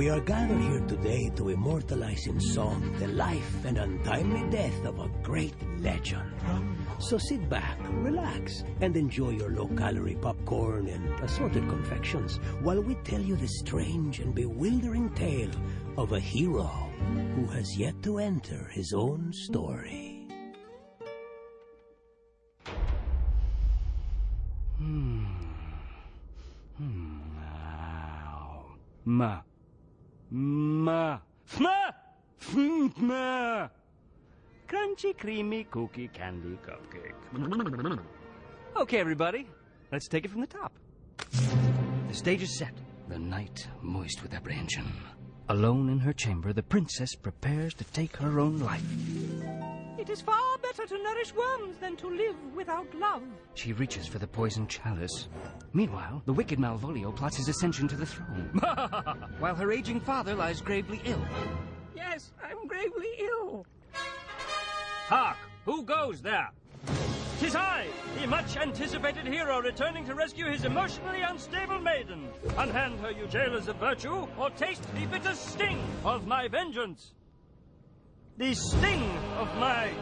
are gathered here today to immortalize in song the life and untimely death of a great legend. So sit back, relax, and enjoy your low-calorie popcorn and assorted confections while we tell you the strange and bewildering tale of a hero who has yet to enter his own story. Ma. Crunchy, creamy, cookie, candy, cupcake. Okay, everybody, let's take it from the top. The stage is set. The night moist with apprehension. Alone in her chamber, the princess prepares to take her own life. It is far better to nourish worms than to live without love. She reaches for the poisoned chalice. Meanwhile, the wicked Malvolio plots his ascension to the throne. While her aging father lies gravely ill. Yes, I'm gravely ill. Hark! Who goes there? 'Tis I, the much-anticipated hero returning to rescue his emotionally unstable maiden. Unhand her, you jailers of virtue, or taste the bitter sting of my vengeance. The sting of my...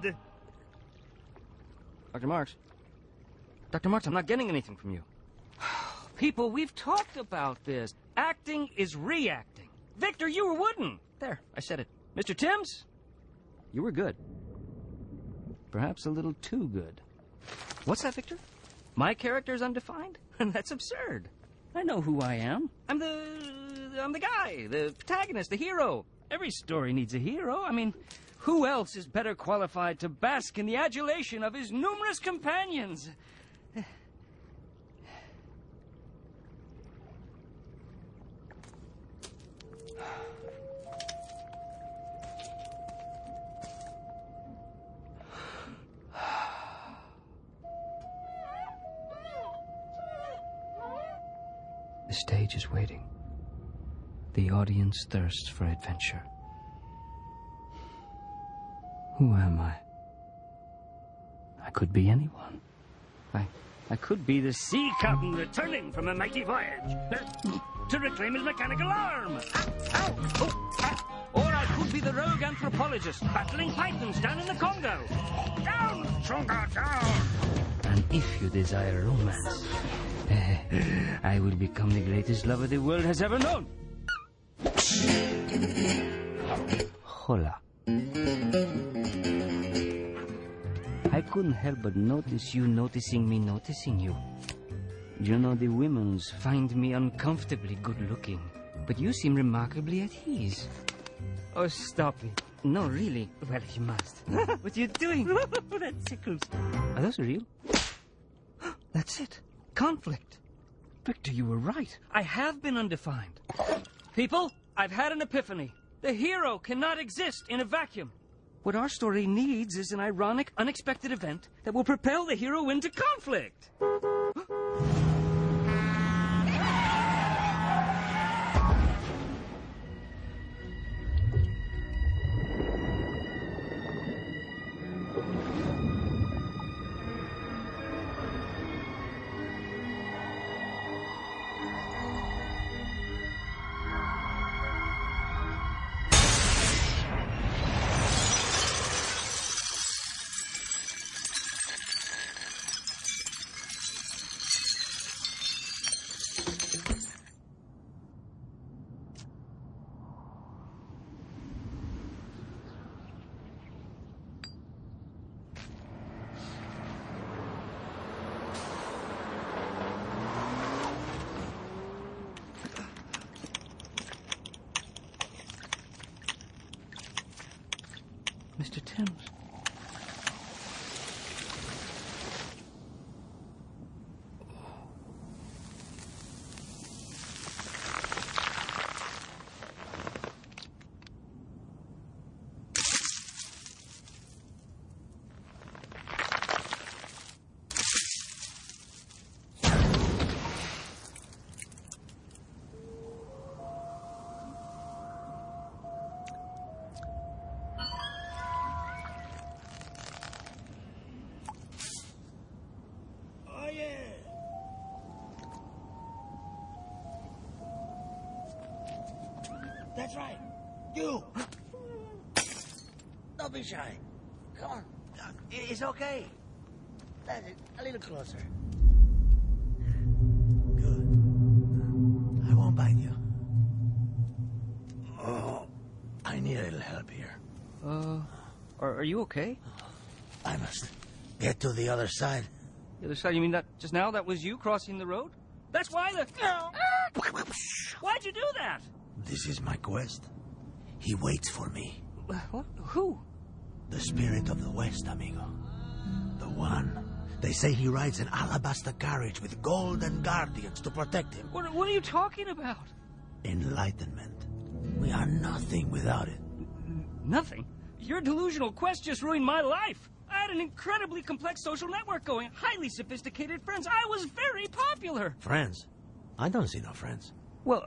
Dr. Marks? Dr. Marks, I'm not getting anything from you. People, we've talked about this. Acting is reacting. Victor, you wouldn't. There, I said it. Mr. Timms, you were good. Perhaps a little too good. What's that, Victor? My character's undefined? That's absurd. I know who I am. I'm the guy, the protagonist, the hero. Every story needs a hero. I mean, who else is better qualified to bask in the adulation of his numerous companions? The stage is waiting. The audience thirsts for adventure. Who am I? I could be anyone. I could be the sea captain returning from a mighty voyage to reclaim his mechanical arm. Or I could be the rogue anthropologist battling pythons down in the Congo. Down, Chunga, down! And if you desire romance, I will become the greatest lover the world has ever known. Hola. I couldn't help but notice you noticing me noticing you. You know, the women's find me uncomfortably good-looking, but you seem remarkably at ease. Oh, stop it. No, really. Well, you must. What are you doing? That tickles. Are those real? That's it. Conflict. Victor, you were right. I have been undefined. People, I've had an epiphany. The hero cannot exist in a vacuum. What our story needs is an ironic, unexpected event that will propel the hero into conflict. Mr. Timms. That's right. You. Don't be shy. Come on. It's okay. That's it. A little closer. Good. I won't bite you. Oh, I need a little help here. Are you okay? I must get to the other side. The other side, you mean that just now that was you crossing the road? That's why the... Why'd you do that? This is my quest. He waits for me. What? Who? The spirit of the West, amigo. The one. They say he rides an alabaster carriage with golden guardians to protect him. What are you talking about? Enlightenment. We are nothing without it. Nothing? Your delusional quest just ruined my life. I had an incredibly complex social network going, highly sophisticated friends. I was very popular. Friends? I don't see no friends. Well,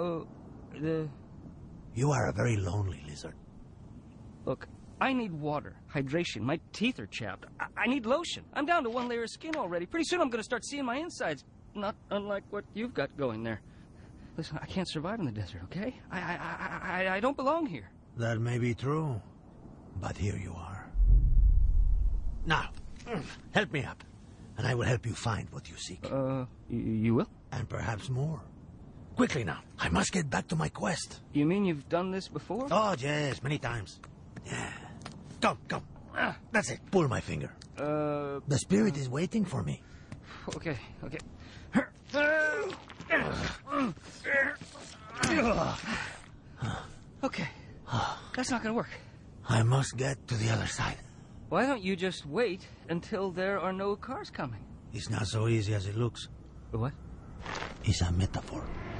You are a very lonely lizard. Look, I need water, hydration. My teeth are chapped. I need lotion. I'm down to one layer of skin already. Pretty soon I'm going to start seeing my insides. Not unlike what you've got going there. Listen, I can't survive in the desert, okay? I don't belong here. That may be true, but here you are. Now, help me up, and I will help you find what you seek. You will? And perhaps more. Quickly now, I must get back to my quest. You mean you've done this before? Oh, yes, many times. Yeah. Come. That's it. Pull my finger. The spirit is waiting for me. Okay. Okay. That's not gonna work. I must get to the other side. Why don't you just wait until there are no cars coming? It's not so easy as it looks. What? It's a metaphor.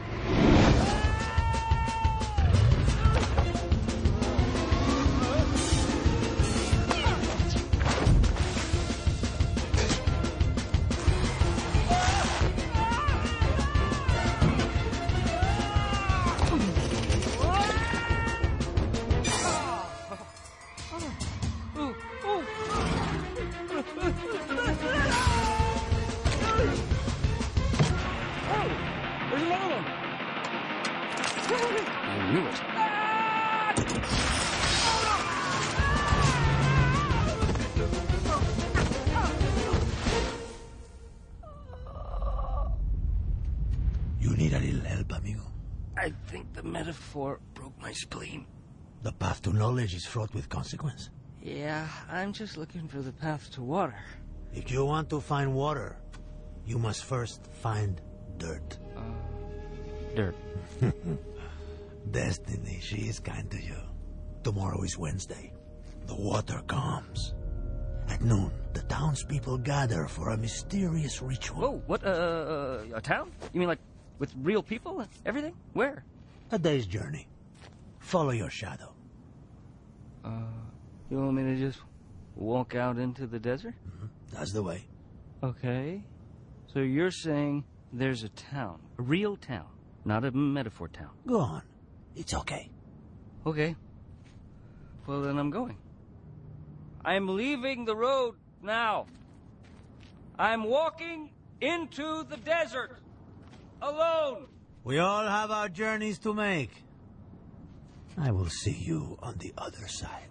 You need a little help, amigo. I think the metaphor broke my spleen. The path to knowledge is fraught with consequence. Yeah, I'm just looking for the path to water. If you want to find water, you must first find dirt. Dirt. Destiny, she is kind to you. Tomorrow is Wednesday. The water comes. At noon, the townspeople gather for a mysterious ritual. Whoa, what, a town? You mean like with real people? Everything? Where? A day's journey. Follow your shadow. You want me to just walk out into the desert? That's the way. Okay. So you're saying there's a town, a real town, not a metaphor town. Go on. It's okay. Okay. Well, then I'm going. I'm leaving the road now. I'm walking into the desert. Alone. We all have our journeys to make. I will see you on the other side.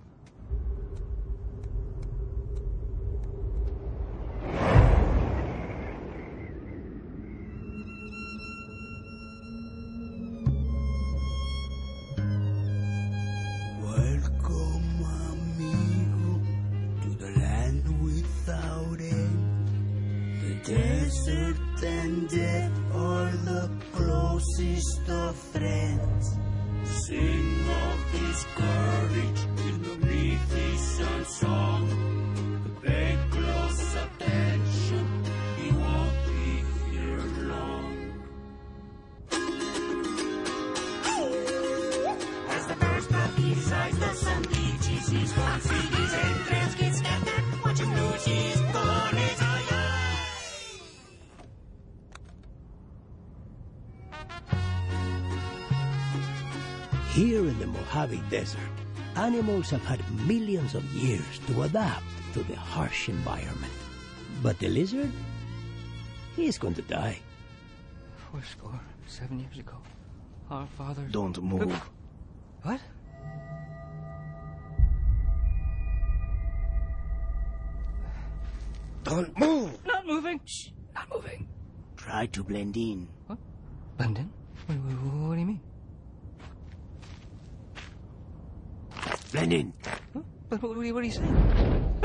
Welcome, amigo, to the land without end. The desert and death are the closest of friends. Sing of his courage in the magnificent song. Pay close attention, he won't be here long. As the birds pop his eyes, the sun beaches his gone. See his entrails get scattered, watch him lose his gone. It's Here in the Mojave Desert, animals have had millions of years to adapt to the harsh environment. But the lizard, he is going to die. 7 years ago, our fathers... Don't move. What? Don't move! Not moving. Shh, not moving. Try to blend in. What? Blend in? What do you mean? Blend in. Huh? What are you saying?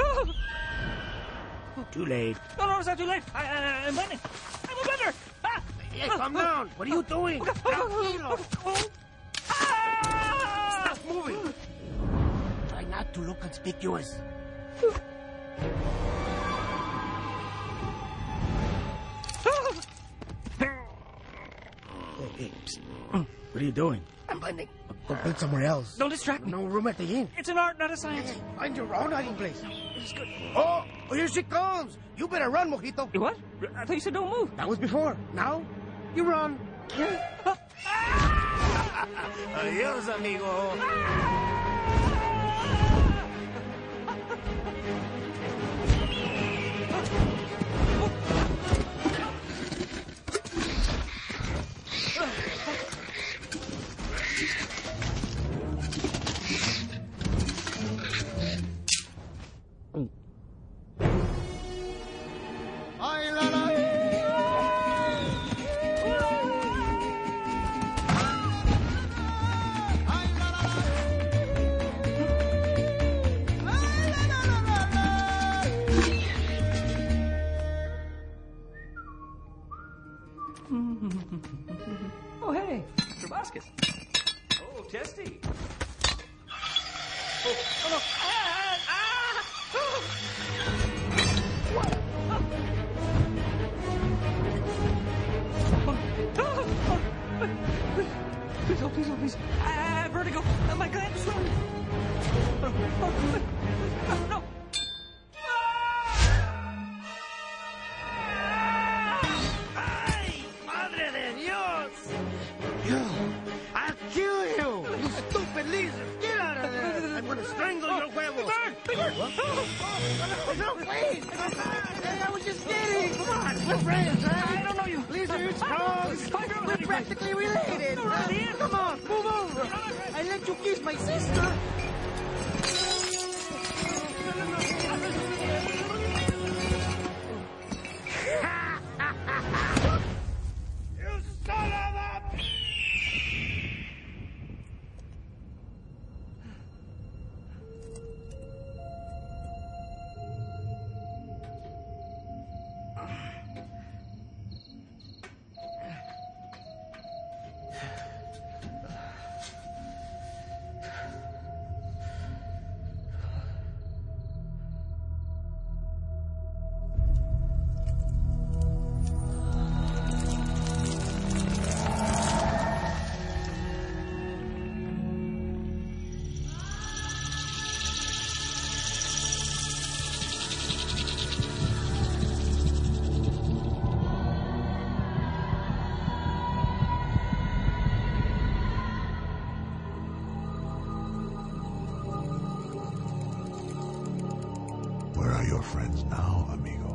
Too late. No, it's not too late. I'm blending. I'm a blender. Ah! Hey, calm down. What are you doing? Tranquilo. Ah! Stop moving. Try not to look conspicuous. Hey, psst. What are you doing? I'm blending. Go paint somewhere else. Don't distract me. No room at the inn. It's an art, not a science. Find your own hiding place. It's good. Oh, here she comes. You better run, Mojito. What? I thought you said don't move. That was before. Now, you run. Adios, amigo. Oh, hey, Proboscis. Oh, Testy. Oh, no. Please. I have vertigo. My gland is swelling. No. ¡Ay! ¡Madre de Dios! I'll kill you! You stupid lizard! Get out of there! I'm gonna strangle your huevos! What? Oh, no, wait! Hey, I was just kidding! Come on, we're friends, right? I don't know you. Lizards, frogs, we're practically related! Come on, move over! I let you kiss my sister! You son of a... Where are your friends now, amigo?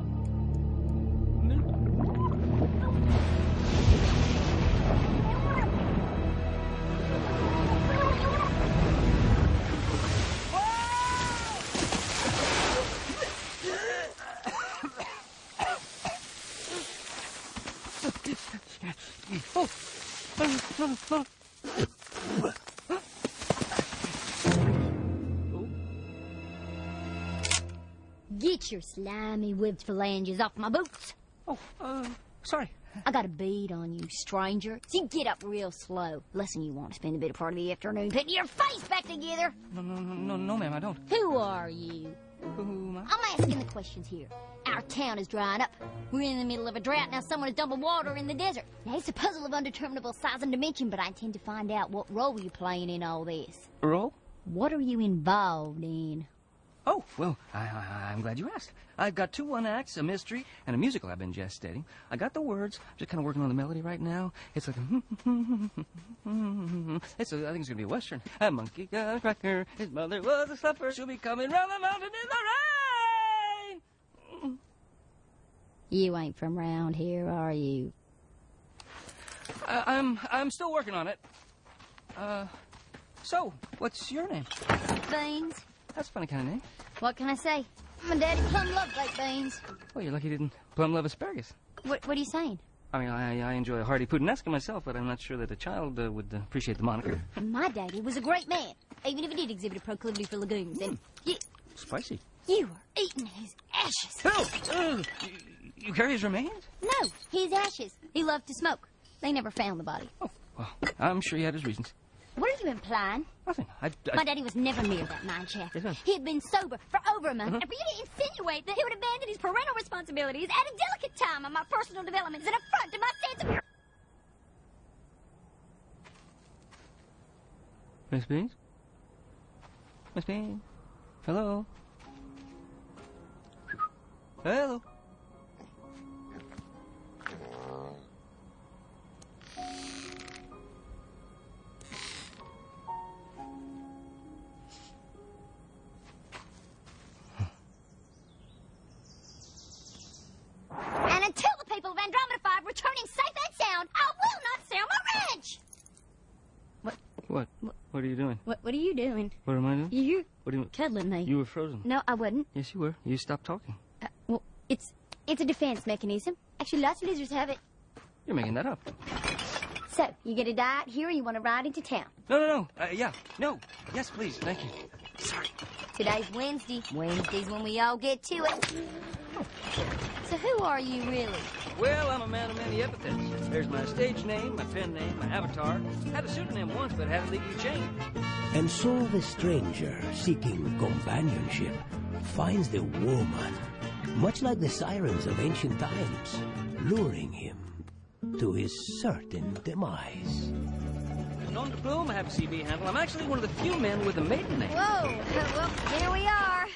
Get your slimy webbed phalanges off my boots. Oh, sorry. I got a bead on you, stranger. So you get up real slow. Less than you want to spend the better part of the afternoon putting your face back together. No, ma'am, I don't. Who are you? Who am I? I'm asking the questions here. Our town is drying up. We're in the middle of a drought. Now someone is dumping water in the desert. Now, it's a puzzle of undeterminable size and dimension, but I intend to find out what role you're playing in all this. Roll? What are you involved in? Oh, well, I'm glad you asked. I've got 2 one-acts, a mystery, and a musical I've been gestating. I got the words. I'm just kind of working on the melody right now. It's like I think it's going to be a Western. A monkey got a cracker. His mother was a slipper. She'll be coming round the mountain in the rain. You ain't from round here, are you? I'm still working on it. So, what's your name? Beans. That's a funny kind of name. What can I say? My daddy plumb loved baked beans. Well, you're lucky you didn't plum love asparagus. What are you saying? I mean, I enjoy a hearty puttanesca myself, but I'm not sure that a child would appreciate the moniker. My daddy was a great man, even if he did exhibit a proclivity for legumes. And Spicy. you were eating his ashes. Oh! You carry his remains? No, his ashes. He loved to smoke. They never found the body. Oh, well, I'm sure he had his reasons. What are you implying? Nothing. My daddy was never near that mine shaft. Yes, ma'am. He had been sober for over a month, and for you to insinuate that he would abandon his parental responsibilities at a delicate time of my personal development is an affront to my sense of... Miss Beans? Miss Beans? Hello? Hello? And until the people of Andromeda 5 return in safe and sound, I will not sell my ranch! What? What are you doing? What are you doing? What am I doing? You're What do you mean? cuddling me. You were frozen. No, I wouldn't. Yes, you were. You stopped talking. Well, it's a defense mechanism. Actually, lots of lizards have it. You're making that up. So, you get a diet here or you want to ride into town? No. Yeah. No. Yes, please. Thank you. Sorry. Today's Wednesday. Wednesday's when we all get to it. So who are you really? Well, I'm a man of many epithets. There's my stage name, my pen name, my avatar. Had a pseudonym once, but had it legally changed. And so the stranger, seeking companionship, finds the woman, much like the sirens of ancient times, luring him to his certain demise. Known to Bloom, I have a CB handle. I'm actually one of the few men with a maiden name. Whoa, well, here we are.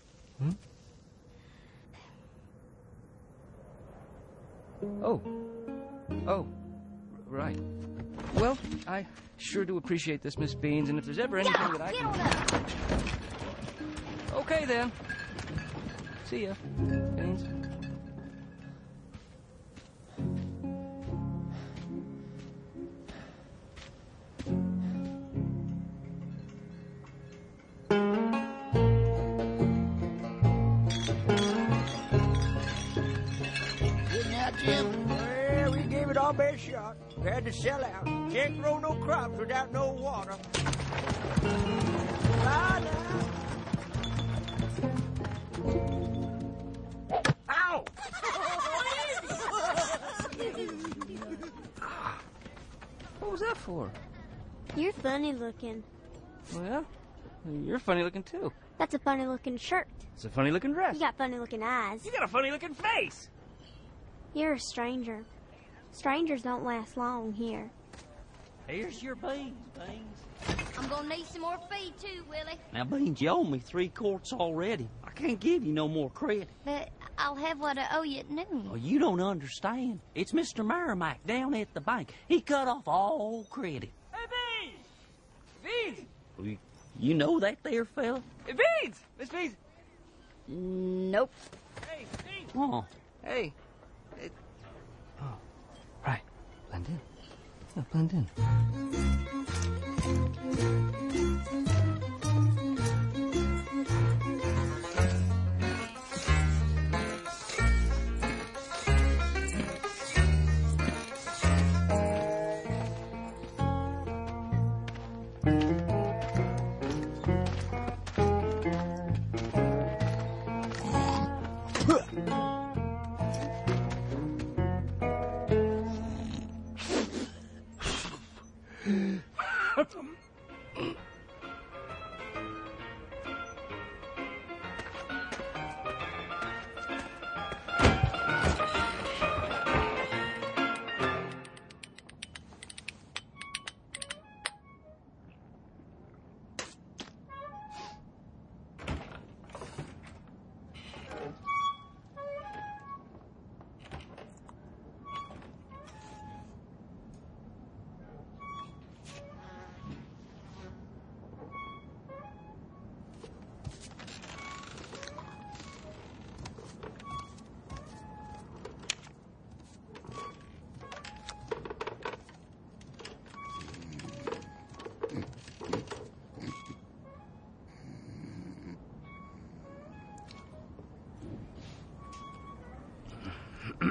Oh, right. Well, I sure do appreciate this, Miss Beans, and if there's ever anything that I Get can... on up. Okay, then. See ya, Beans. Good now, Jim. Well, we gave it our best shot. We had to sell out. Can't grow no crops without no water. Bye now. Ow! What was that for? You're funny looking. Well, you're funny looking, too. That's a funny looking shirt. It's a funny looking dress. You got funny looking eyes. You got a funny looking face. You're a stranger. Strangers don't last long here. Here's your beans, Beans. I'm gonna need some more feed too, Willie. Now, Beans, you owe me 3 quarts already. I can't give you no more credit. But I'll have what I owe you at noon. Oh, you don't understand. It's Mr. Merrimack down at the bank. He cut off all credit. Hey, Beans! Beans! You know that there, fella? Hey, Beans! Miss Beans! Nope. Hey, Beans! Oh. Hey. Oh, right. Blend in. Yeah, blend in.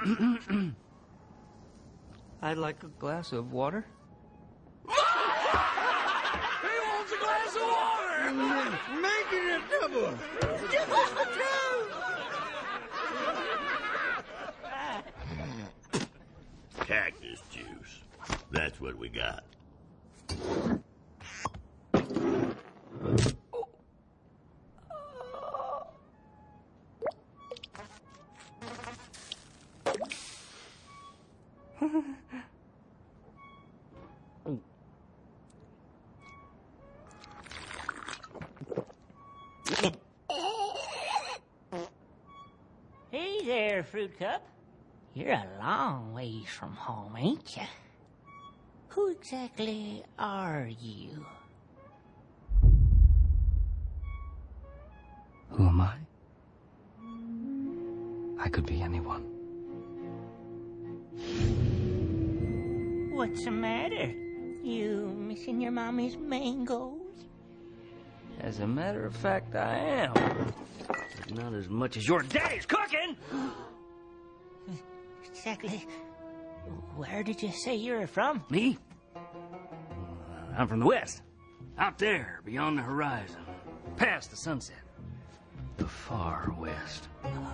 I'd like a glass of water. He wants a glass of water! Making it double! Cactus juice. That's what we got. Hey there, Fruit Cup. You're a long ways from home, ain't ya? Who exactly are you? Who am I? I could be anyone. What's the matter? You missing your mommy's mangoes? As a matter of fact, I am. But not as much as your daddy's cooking! Exactly. Where did you say you're from? Me? I'm from the west. Out there, beyond the horizon. Past the sunset. The far west.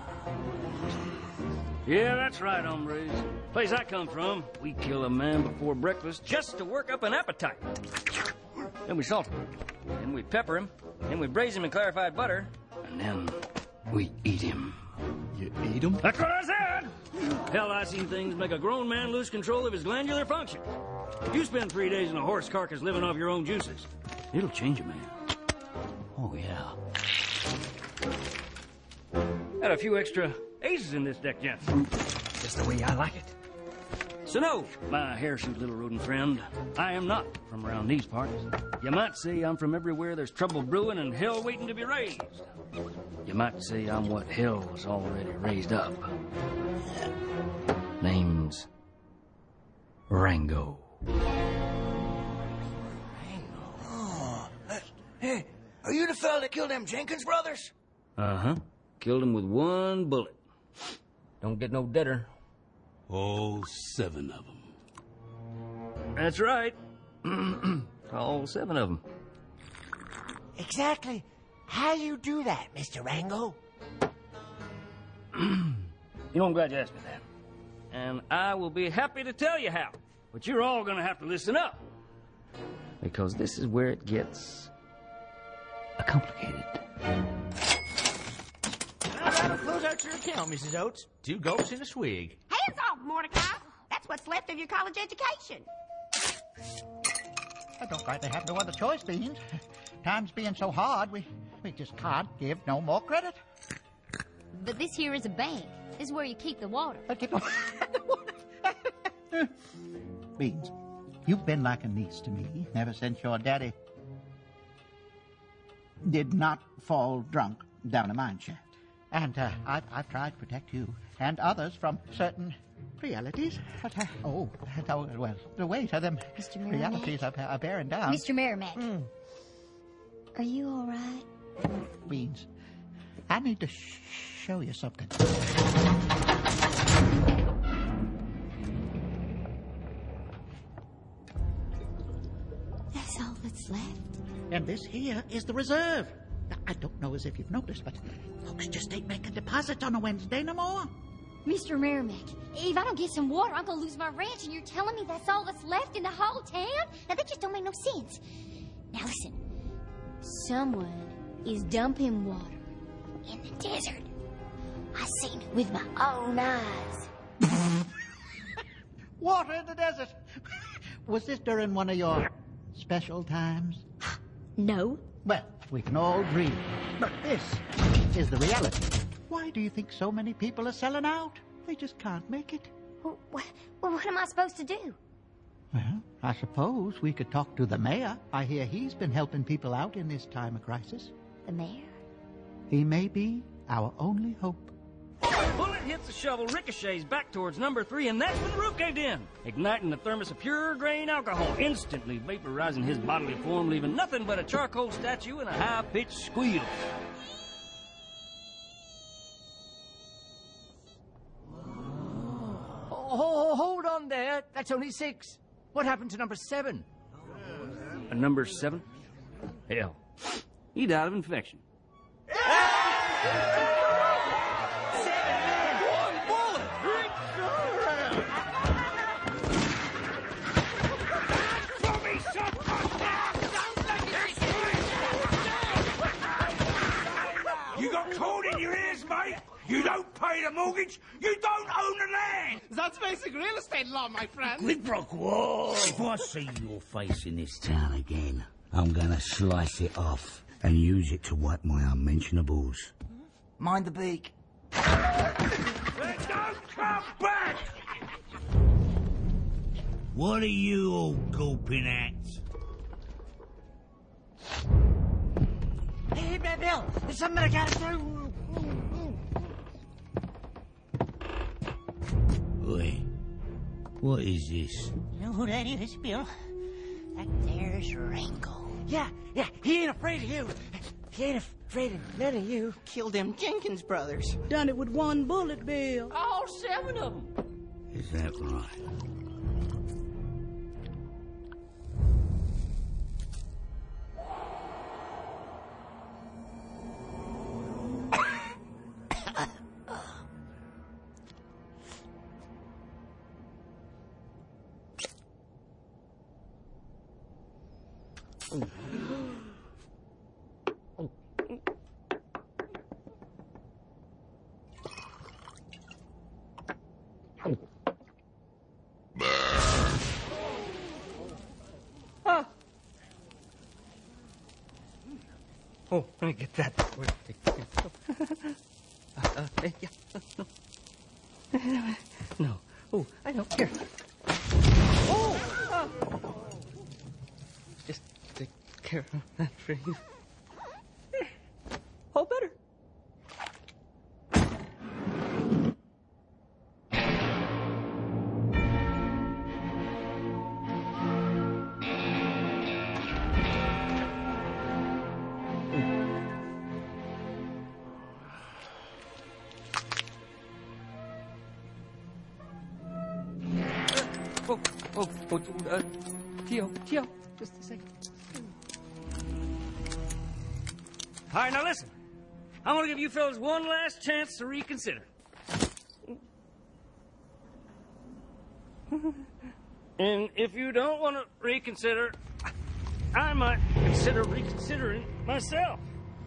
Yeah, that's right, hombres. Place I come from, we kill a man before breakfast just to work up an appetite. Then we salt him. Then we pepper him. Then we braise him in clarified butter. And then we eat him. You eat him? That's what I said! Hell, I've seen things make a grown man lose control of his glandular function. You spend 3 days in a horse carcass living off your own juices. It'll change a man. Oh, yeah. Got a few extra aces in this deck, gents. Just the way I like it. So no, my hair-suit little rodent friend, I am not from around these parts. You might say I'm from everywhere there's trouble brewing and hell waiting to be raised. You might say I'm what hell was already raised up. Name's Rango. Oh, hey, are you the fella that killed them Jenkins brothers? Uh-huh. Killed him with one bullet. Don't get no deader. All 7 of them. That's right. All 7 of them. Exactly. How you do that, Mr. Rango? You know, I'm glad you asked me that. And I will be happy to tell you how. But you're all gonna have to listen up. Because this is where it gets complicated. How about to close out your account, Mrs. Oates? 2 gulps and a swig. Hands off, Mordecai. That's what's left of your college education. I don't rightly have no other choice, Beans. Times being so hard, we just can't give no more credit. But this here is a bank. This is where you keep the water. Beans, you've been like a niece to me ever since your daddy did not fall drunk down a mine shaft. And I've tried to protect you and others from certain realities. But, well, the weight of them realities are bearing down. Mr. Merrimack, are you all right? Beans, I need to show you something. That's all that's left. And this here is the reserve. Now, I don't know as if you've noticed, but folks just ain't making deposits on a Wednesday no more. Mr. Merrimack, if I don't get some water, I'm gonna lose my ranch, and you're telling me that's all that's left in the whole town? Now, that just don't make no sense. Now, listen. Someone is dumping water in the desert. I seen it with my own eyes. Water in the desert. Was this during one of your special times? No. Well, we can all dream. But this is the reality. Why do you think so many people are selling out? They just can't make it. Well, what am I supposed to do? Well, I suppose we could talk to the mayor. I hear he's been helping people out in this time of crisis. The mayor? He may be our only hope. Bullet hits the shovel, ricochets back towards number 3, and that's when the roof caved in, igniting the thermos of pure grain alcohol, instantly vaporizing his bodily form, leaving nothing but a charcoal statue and a high-pitched squeal. That's only 6. What happened to number 7? Number 7? Hell, he died of infection. You got cord in your ears, mate? You don't pay the mortgage, you don't own the land! That's basic real estate law, my friend. Quid pro quo. If I see your face in this town again, I'm gonna slice it off and use it to wipe my unmentionables. Mind the beak. Then don't come back! What are you all gulping at? Hey, Bill, there's something I gotta do. Oi, what is this? You know who that is, Bill? That there's Rango. Yeah, he ain't afraid of you. He ain't afraid of none of you. Killed them Jenkins brothers. Done it with one bullet, Bill. All 7 of them. Is that right? Oh, let me get that. No. Oh, I don't care. Oh! Just take care of that for you. Oh, better. Tio, just a second. All right, now listen. I'm gonna give you fellas one last chance to reconsider. And if you don't want to reconsider, I might consider reconsidering myself.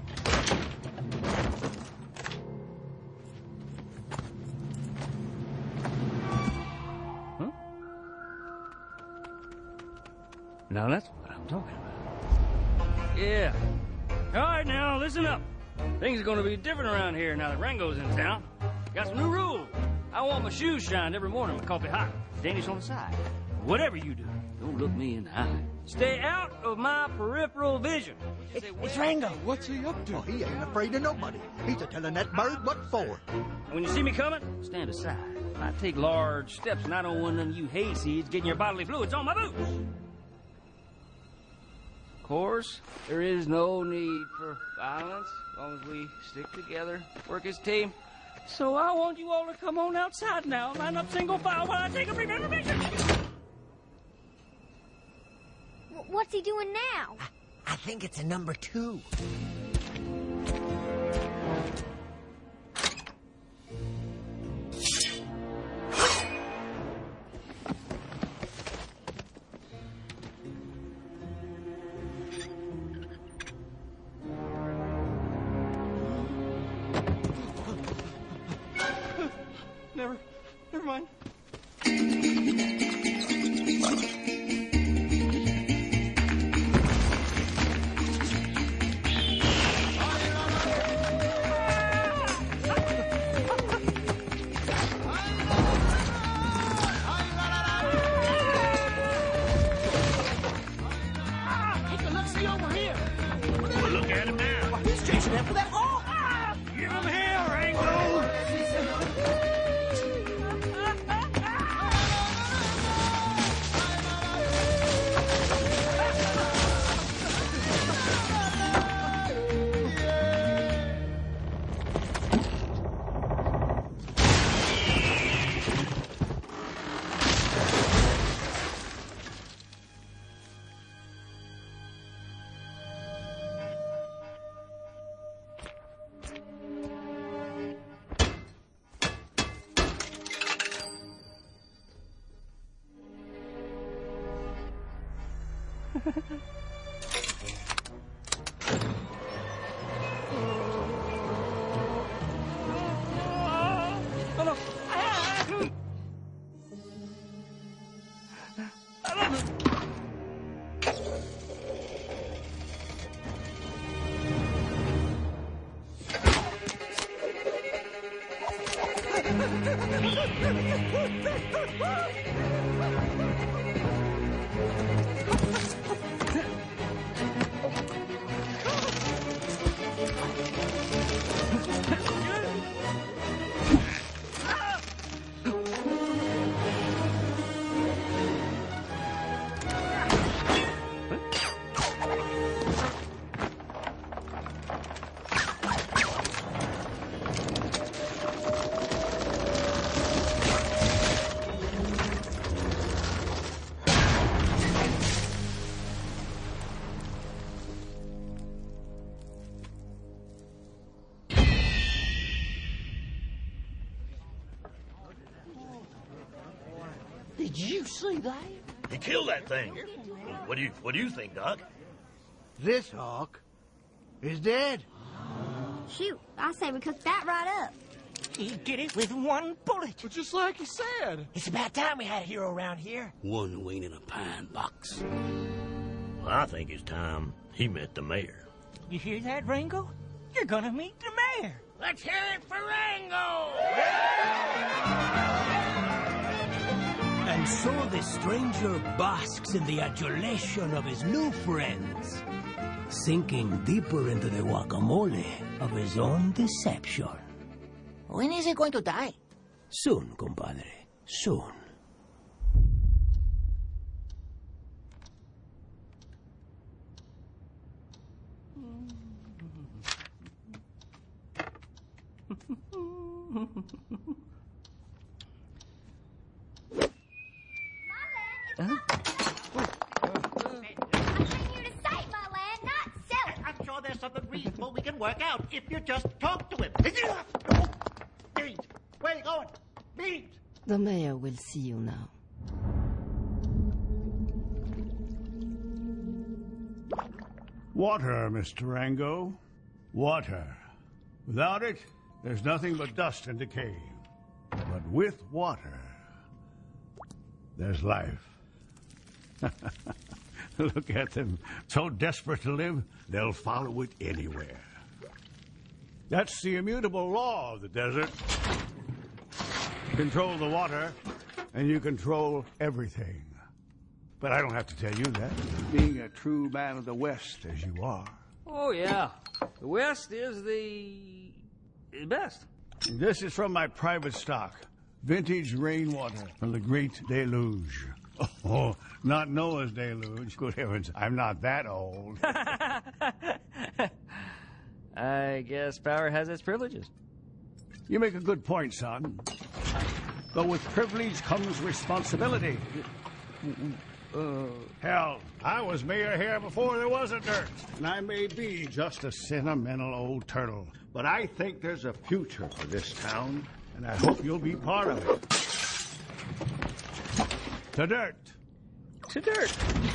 Now that's what I'm talking about. Yeah. All right, now, listen up. Things are going to be different around here now that Rango's in town. Got some new rules. I want my shoes shined every morning, my coffee hot. Danish on the side. Whatever you do, don't look me in the eye. Stay out of my peripheral vision. It's Rango. What's he up to? He ain't afraid of nobody. He's a-telling that bird what for. When you see me coming, stand aside. I take large steps, and I don't want none of you hayseeds getting your bodily fluids on my boots. Of course, there is no need for violence as long as we stick together, work as a team. So I want you all to come on outside now, line up single file while I take a brief intermission. What's he doing now? I think it's a number 2. Never mind. Take a look-see over here. Well, look at him now. He's chasing after that hawk. Give him hell, Rango. Did you see that? He killed that thing. What do you think, Doc? This hawk is dead. Shoot, I say we cook that right up. He did it with one bullet. But just like he said. It's about time we had a hero around here. One wing in a pine box. Well, I think it's time he met the mayor. You hear that, Rango? You're gonna meet the mayor. Let's hear it for Rango! And so the stranger basks in the adulation of his new friends, sinking deeper into the guacamole of his own deception. When is he going to die? Soon, compadre, soon. I'm here to save my land, not sell it. I'm sure there's something reasonable we can work out if you just talk to him. Beat! Where are you going? Beat! The mayor will see you now. Water, Mr. Rango. Water. Without it, there's nothing but dust and decay. But with water, there's life. Look at them. So desperate to live, they'll follow it anywhere. That's the immutable law of the desert. Control the water, and you control everything. But I don't have to tell you that, being a true man of the West as you are. Oh, yeah. The West is the best. This is from my private stock. Vintage rainwater from the Great Deluge. Oh, not Noah's deluge. Good heavens, I'm not that old. I guess power has its privileges. You make a good point, son. But with privilege comes responsibility. Hell, I was mayor here before there was a dirt. And I may be just a sentimental old turtle. But I think there's a future for this town, and I hope you'll be part of it. To dirt. To dirt.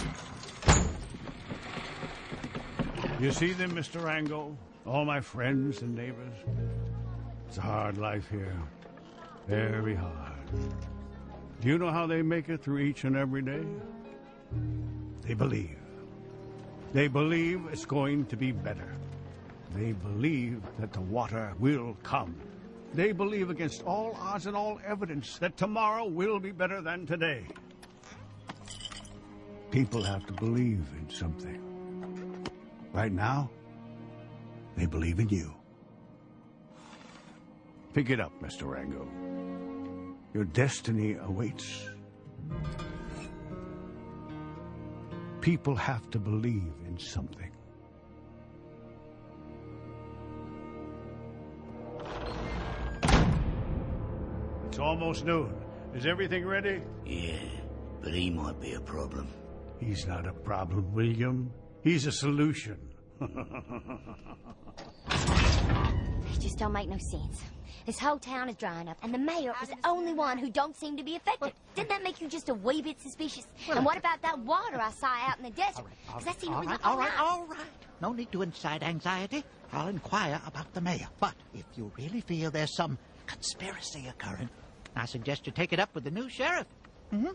You see them, Mr. Rango? All my friends and neighbors. It's a hard life here. Very hard. Do you know how they make it through each and every day? They believe. They believe it's going to be better. They believe that the water will come. They believe against all odds and all evidence that tomorrow will be better than today. People have to believe in something. Right now, they believe in you. Pick it up, Mr. Rango. Your destiny awaits. People have to believe in something. It's almost noon. Is everything ready? Yeah, but he might be a problem. He's not a problem, William. He's a solution. It just don't make no sense. This whole town is drying up, and the mayor is the only one who don't seem to be affected. Didn't that make you just a wee bit suspicious? And what about that water I saw out in the desert? Does that seem to be all right. No need to incite anxiety. I'll inquire about the mayor. But if you really feel there's some conspiracy occurring, I suggest you take it up with the new sheriff. Good.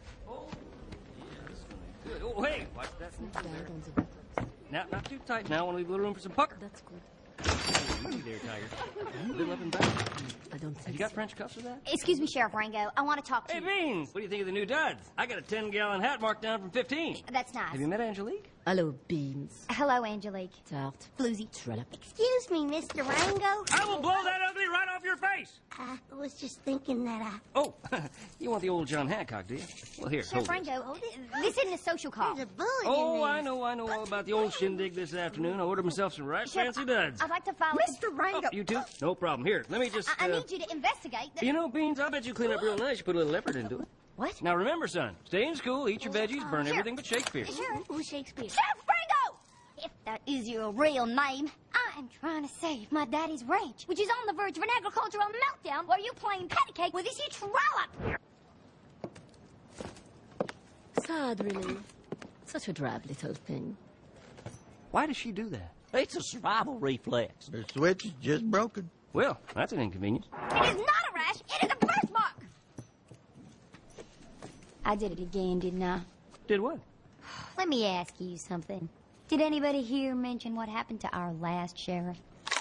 Oh, hey, watch that. Now, not too tight now. I want to leave a little room for some pucker. That's good. Easy there, Tiger. A little up and back. I don't think You got French cuffs for that? Excuse me, Sheriff Rango. I want to talk to Hey, you. Beans, what do you think of the new duds? I got a 10-gallon hat marked down from 15. That's nice. Have you met Angelique? Hello, Beans. Hello, Angelique. Tart. Floozy. Shut up. Excuse me, Mr. Rango. I will blow that ugly right off your face! I was just thinking that Oh, you want the old John Hancock, do you? Well, here, Sheriff hold this. Rango, this isn't a social call. there's a bullet Oh, in there. I know all about the old shindig this afternoon. I ordered myself some right Sheriff, fancy duds. I'd like to file Mr. Rango. You too? No problem. Here, let me just... I need you to investigate. You know, Beans, I bet you clean up real nice. You put a little effort into it. What? Now remember, son, stay in school, eat your veggies, burn everything but Shakespeare. Sheriff. Who's Shakespeare? Sheriff Rango! If that is your real name, I am trying to save my daddy's ranch, which is on the verge of an agricultural meltdown where you're playing patty cake with this huge trollop. Sad, really. Such a drab little thing. Why does she do that? It's a survival reflex. The switch is just broken. Well, that's an inconvenience. It is not a rash, it is a birthmark. I did it again, didn't I? Did what? Let me ask you something. Did anybody here mention what happened to our last sheriff?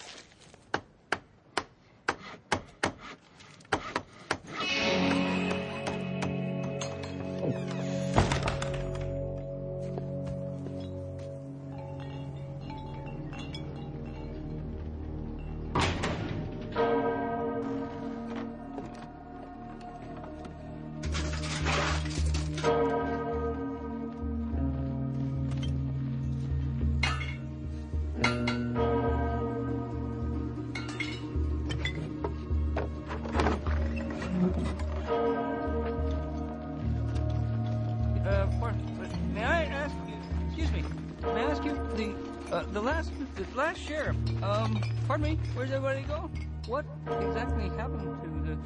May I ask you, excuse me, may I ask you, the last sheriff, pardon me, where's everybody go? What exactly happened to the...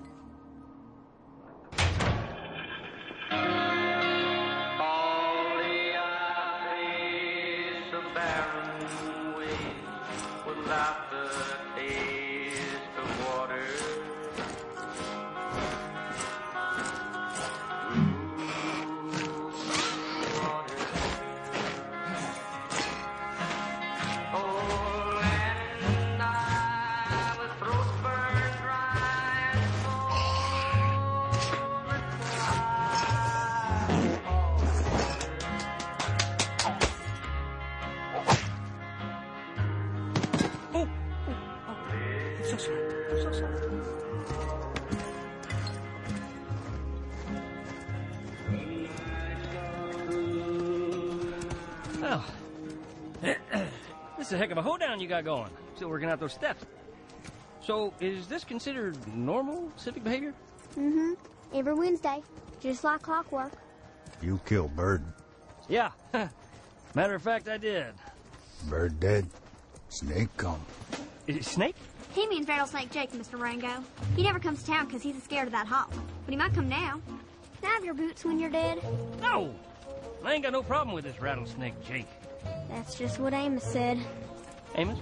Well, this is a heck of a hoedown you got going. Still working out those steps. So, is this considered normal civic behavior? Mm-hmm. Every Wednesday. Just like clockwork. You killed Bird. Yeah. Matter of fact, I did. Bird dead. Snake come. Is it Snake? He means Rattlesnake Jake, Mr. Rango. He never comes to town because he's scared of that hawk. But he might come now. Can I have your boots when you're dead? No! I ain't got no problem with this Rattlesnake Jake. That's just what Amos said. Amos?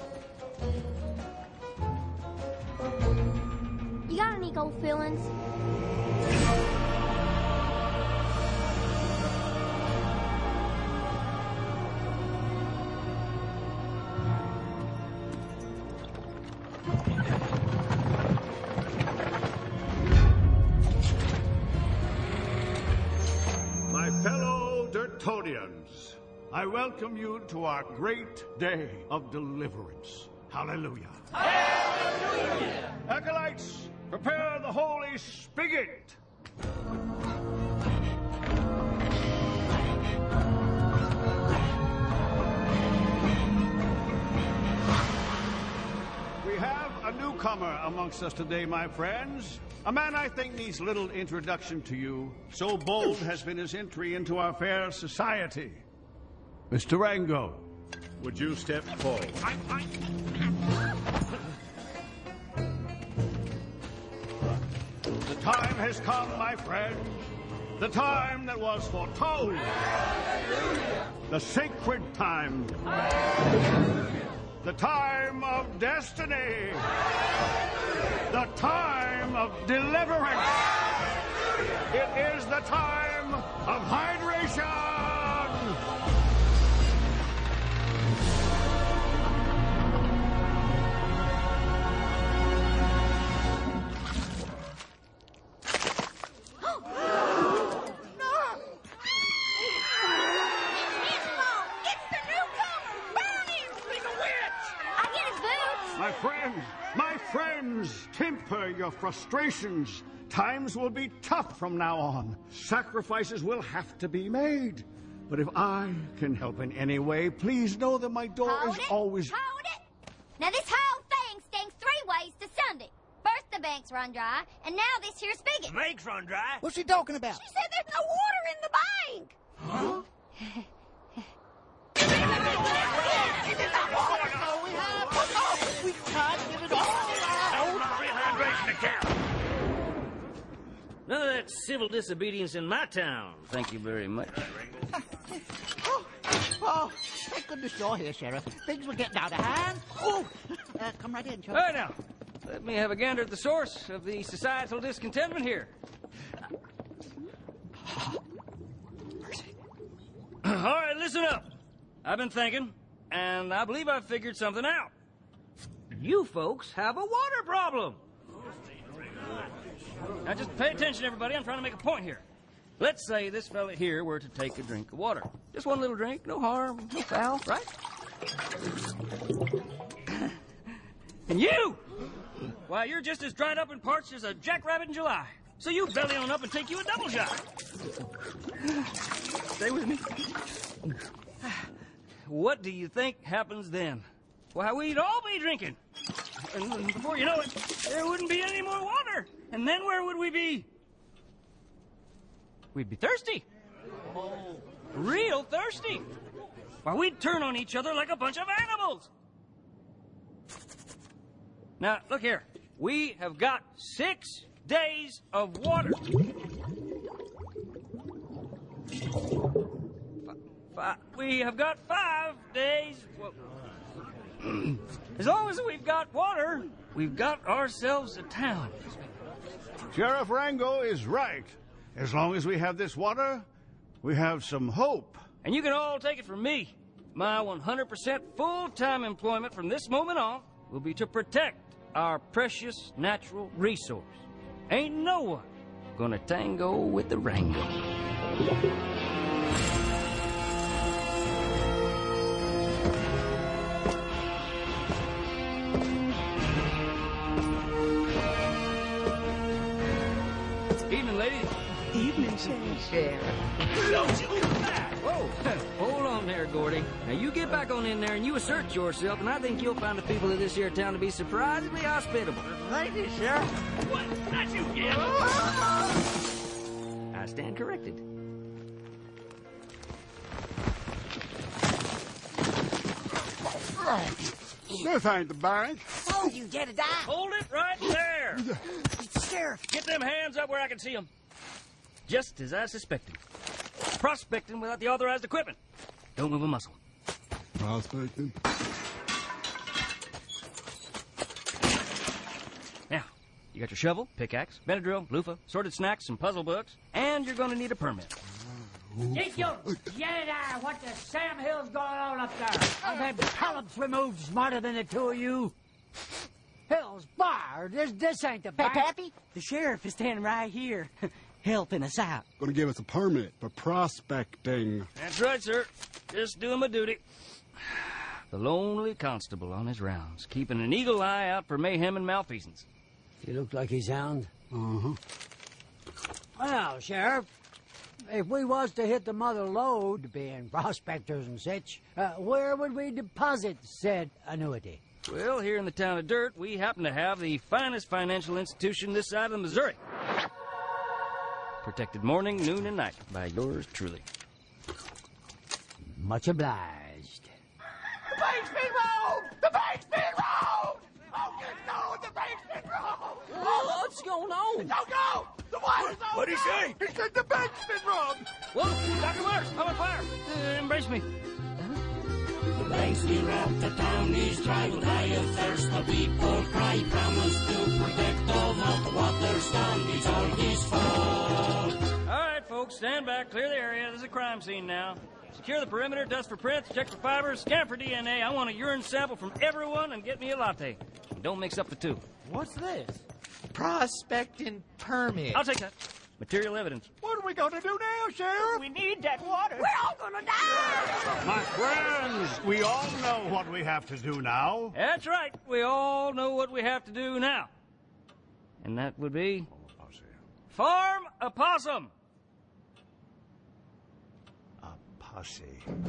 You got any gold fillings? My fellow Dirtonians, I welcome you to our great day of deliverance. Hallelujah. Hallelujah! Acolytes, prepare the holy spigot. We have a newcomer amongst us today, my friends. A man I think needs little introduction to you. So bold has been his entry into our fair society. Mr. Rango, would you step forward? time has come, my friend. The time that was foretold. The sacred time. The time of destiny. The time of deliverance. It is the time of hydration. My friends, temper your frustrations. Times will be tough from now on. Sacrifices will have to be made. But if I can help in any way, please know that my door is always... Hold it! Now this whole thing stinks 3 ways to Sunday. First the banks run dry, and now this here spigot. The banks run dry? What's she talking about? She said there's no water in the bank! Huh? We can't get it all out! Rehydration account! None of that civil disobedience in my town. Thank you very much. Oh, thank goodness you're here, Sheriff. Things were getting out of hand. Oh, come right in, Sheriff. Right now, let me have a gander at the source of the societal discontentment here. All right, listen up. I've been thinking, and I believe I've figured something out. You folks have a water problem. Now just pay attention, everybody. I'm trying to make a point here. Let's say this fella here were to take a drink of water. Just one little drink, no harm, no foul, right? And you! Why, you're just as dried up and parched as a jackrabbit in July. So you belly on up and take you a double shot. Stay with me. What do you think happens then? Why, we'd all be drinking. And before you know it, there wouldn't be any more water. And then where would we be? We'd be thirsty. Real thirsty. Why, we'd turn on each other like a bunch of animals. Now, look here. We have got 6 days of water. We have got 5 days. Well, as long as we've got water, we've got ourselves a town. Sheriff Rango is right. As long as we have this water, we have some hope. And you can all take it from me. My 100% full-time employment from this moment on will be to protect our precious natural resource. Ain't no one gonna tango with the Rango. Evening, ladies. Evening, Sheriff. Don't you do that! Whoa, hold on there, Gordy. Now you get back on in there and you assert yourself, and I think you'll find the people of this here town to be surprisingly hospitable. Thank you, Sheriff. What? Not you, Gil. I stand corrected. This ain't the bank. Oh, you get it out. Hold it right there. Sheriff. Get them hands up where I can see them. Just as I suspected. Prospecting without the authorized equipment. Don't move a muscle. Prospecting? Now, you got your shovel, pickaxe, Benadryl, loofah, sorted snacks, some puzzle books, and you're going to need a permit. Get your janitor! What the Sam Hill's going on up there? I've had pellets removed smarter than the two of you. Hell's bar! This ain't the bank. Hey, Pappy, the sheriff is standing right here, helping us out. Gonna give us a permit for prospecting. That's right, sir. Just doing my duty. The lonely constable on his rounds, keeping an eagle eye out for mayhem and malfeasance. He looked like he's hound. Uh-huh. Well, Sheriff, if we was to hit the mother lode, being prospectors and such, where would we deposit said annuity? Well, here in the town of Dirt, we happen to have the finest financial institution this side of the Missouri. Protected morning, noon, and night by yours truly. Much obliged. The bank's been robbed! The bank's been robbed! Oh, good Lord, the bank's been robbed! Oh, what's going on? Don't go! What'd he say? He said the bank's been robbed. Whoa, Dr. Marks, I'm on fire. Embrace me. The bank's been robbed, the town is dry, will die of thirst. The people cry, promise to protect all, not the water's gone, it's all his fault. All right, folks, stand back, clear the area. This is a crime scene now. Secure the perimeter, dust for prints, check for fibers, scan for DNA. I want a urine sample from everyone and get me a latte. And don't mix up the two. What's this? Prospecting permit. I'll take that. Material evidence. What are we going to do now, Sheriff? We need that water. We're all gonna die! My friends, we all know what we have to do now. That's right. We all know what we have to do now. And that would be... farm a possum. Posse.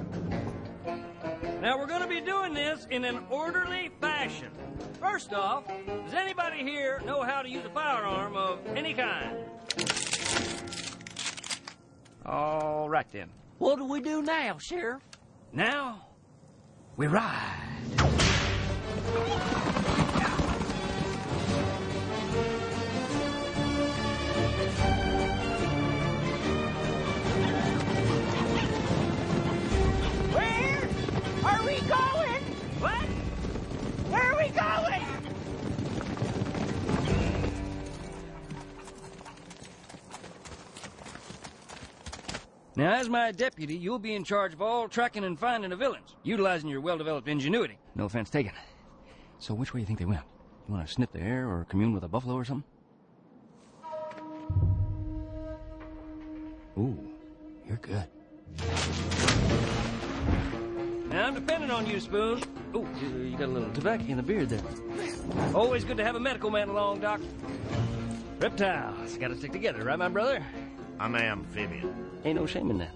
Now, we're going to be doing this in an orderly fashion. First off, does anybody here know how to use a firearm of any kind? All right, then. What do we do now, Sheriff? Now, we ride. Where are we going? What? Where are we going? Now, as my deputy, you'll be in charge of all tracking and finding the villains, utilizing your well-developed ingenuity. No offense taken. So which way do you think they went? You want to sniff the air or commune with a buffalo or something? Ooh, you're good. Now, I'm depending on you, Spoon. Ooh, you got a little tobacco in the beard there. Always good to have a medical man along, Doc. Reptiles, gotta stick together, right, my brother? I'm an amphibian. Ain't no shame in that.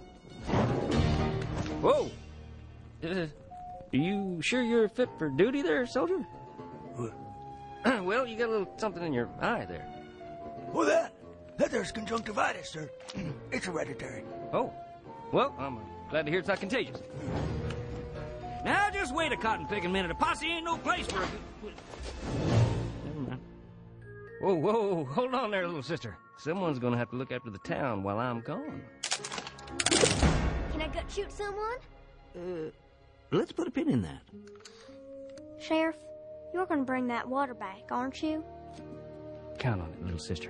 Whoa! Are you sure you're fit for duty there, soldier? Well, you got a little something in your eye there. Oh, that there's conjunctivitis, sir. It's hereditary. Oh. Well, I'm glad to hear it's not contagious. Now, just wait a cotton-picking minute. A posse ain't no place for a... Never mind. Whoa, hold on there, little sister. Someone's gonna have to look after the town while I'm gone. Can I gut shoot someone? Let's put a pin in that. Sheriff, you're gonna bring that water back, aren't you? Count on it, little sister.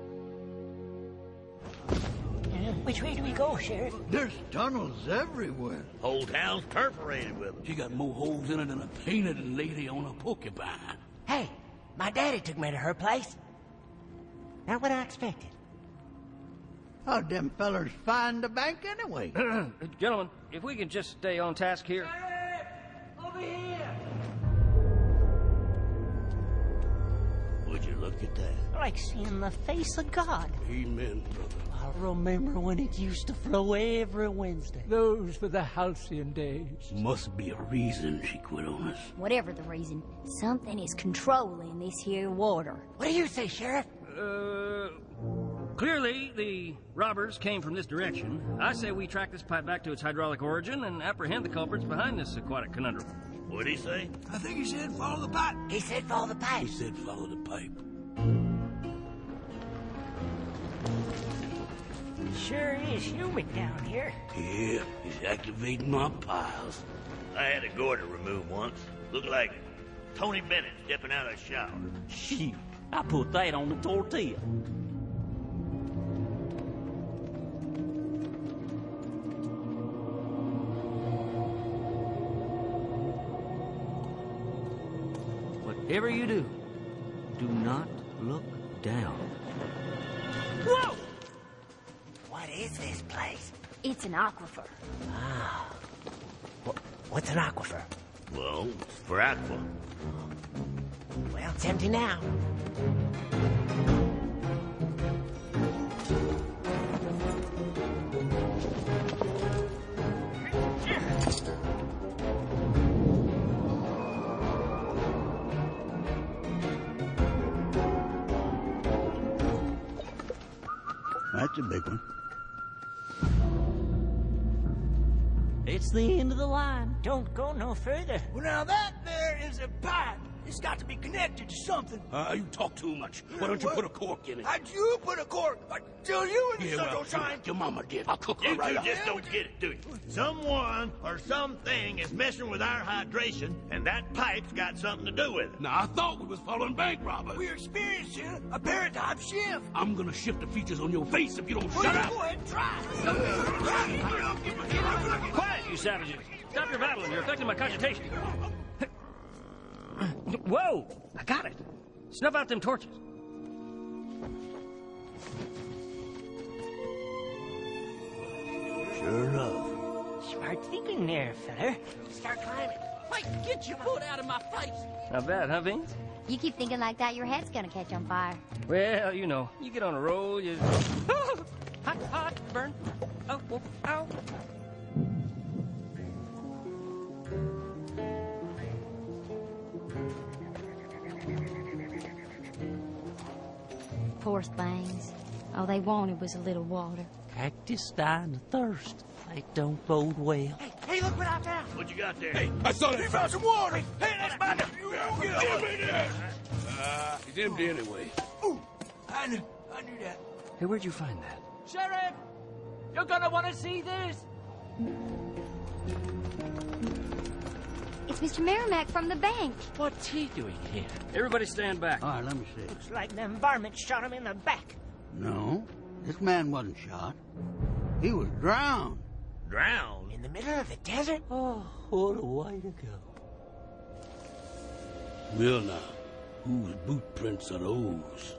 Which way do we go, Sheriff? There's tunnels everywhere. Whole town's perforated with them. She got more holes in it than a painted lady on a porcupine. Hey, my daddy took me to her place. Not what I expected. How'd them fellers find the bank anyway? Gentlemen, if we can just stay on task here. Over here! Would you look at that? Like seeing the face of God. Amen, brother. I remember when it used to flow every Wednesday. Those were the halcyon days. Must be a reason she quit on us. Whatever the reason, something is controlling this here water. What do you say, Sheriff? Clearly, the robbers came from this direction. I say we track this pipe back to its hydraulic origin and apprehend the culprits behind this aquatic conundrum. What'd he say? I think he said follow the pipe. He said follow the pipe. He said follow the pipe. Sure is humid down here. Yeah, he's activating my piles. I had a goiter removed once. Looked like Tony Bennett stepping out of a shower. Shoot, I put that on the tortilla. Whatever you do, do not look down. Whoa! What is this place? It's an aquifer. Ah. What's an aquifer? Well, it's for aqua. Well, it's empty now. That's a big one. It's the end of the line. Don't go no further. Well, now that there is a pipe. It's got to be connected to something. You talk too much. Why don't you put a cork in it? How'd you put a cork? Tell you and the sun don't well, shine. your mama did. I'll cook her You right two up. just don't get it, do you? Someone or something is messing with our hydration, and that pipe's got something to do with it. Now, I thought we was following bank robbers. We're experiencing a paradigm shift. I'm gonna shift the features on your face if you don't Well, shut you up. go ahead and try. Quiet, you savages. Stop your battling. You're affecting my cogitation. Whoa! I got it. Snuff out them torches. Sure enough. Smart thinking there, feller. Start climbing. Mike, get your foot out of my face. Not bad, huh, Vince? You keep thinking like that, your head's gonna catch on fire. Well, you know, you get on a roll, you... hot, hot, burn. Oh, oh, ow. Poor things. All they wanted was a little water. Cactus dying of thirst. That don't bode well. Hey, look what I found. What you got there? Hey, I saw that. He found some water. Hey, that's mine. You get Give me that. He's empty anyway. Ooh, I knew that. Hey, where'd you find that? Sheriff, you're gonna want to see this. It's Mr. Merrimack from the bank. What's he doing here? Everybody stand back. All right, let me see. Looks like them varmints shot him in the back. No, this man wasn't shot. He was drowned. Drowned? In the middle of the desert? Oh, what a way to go. Well, now, whose boot prints are those?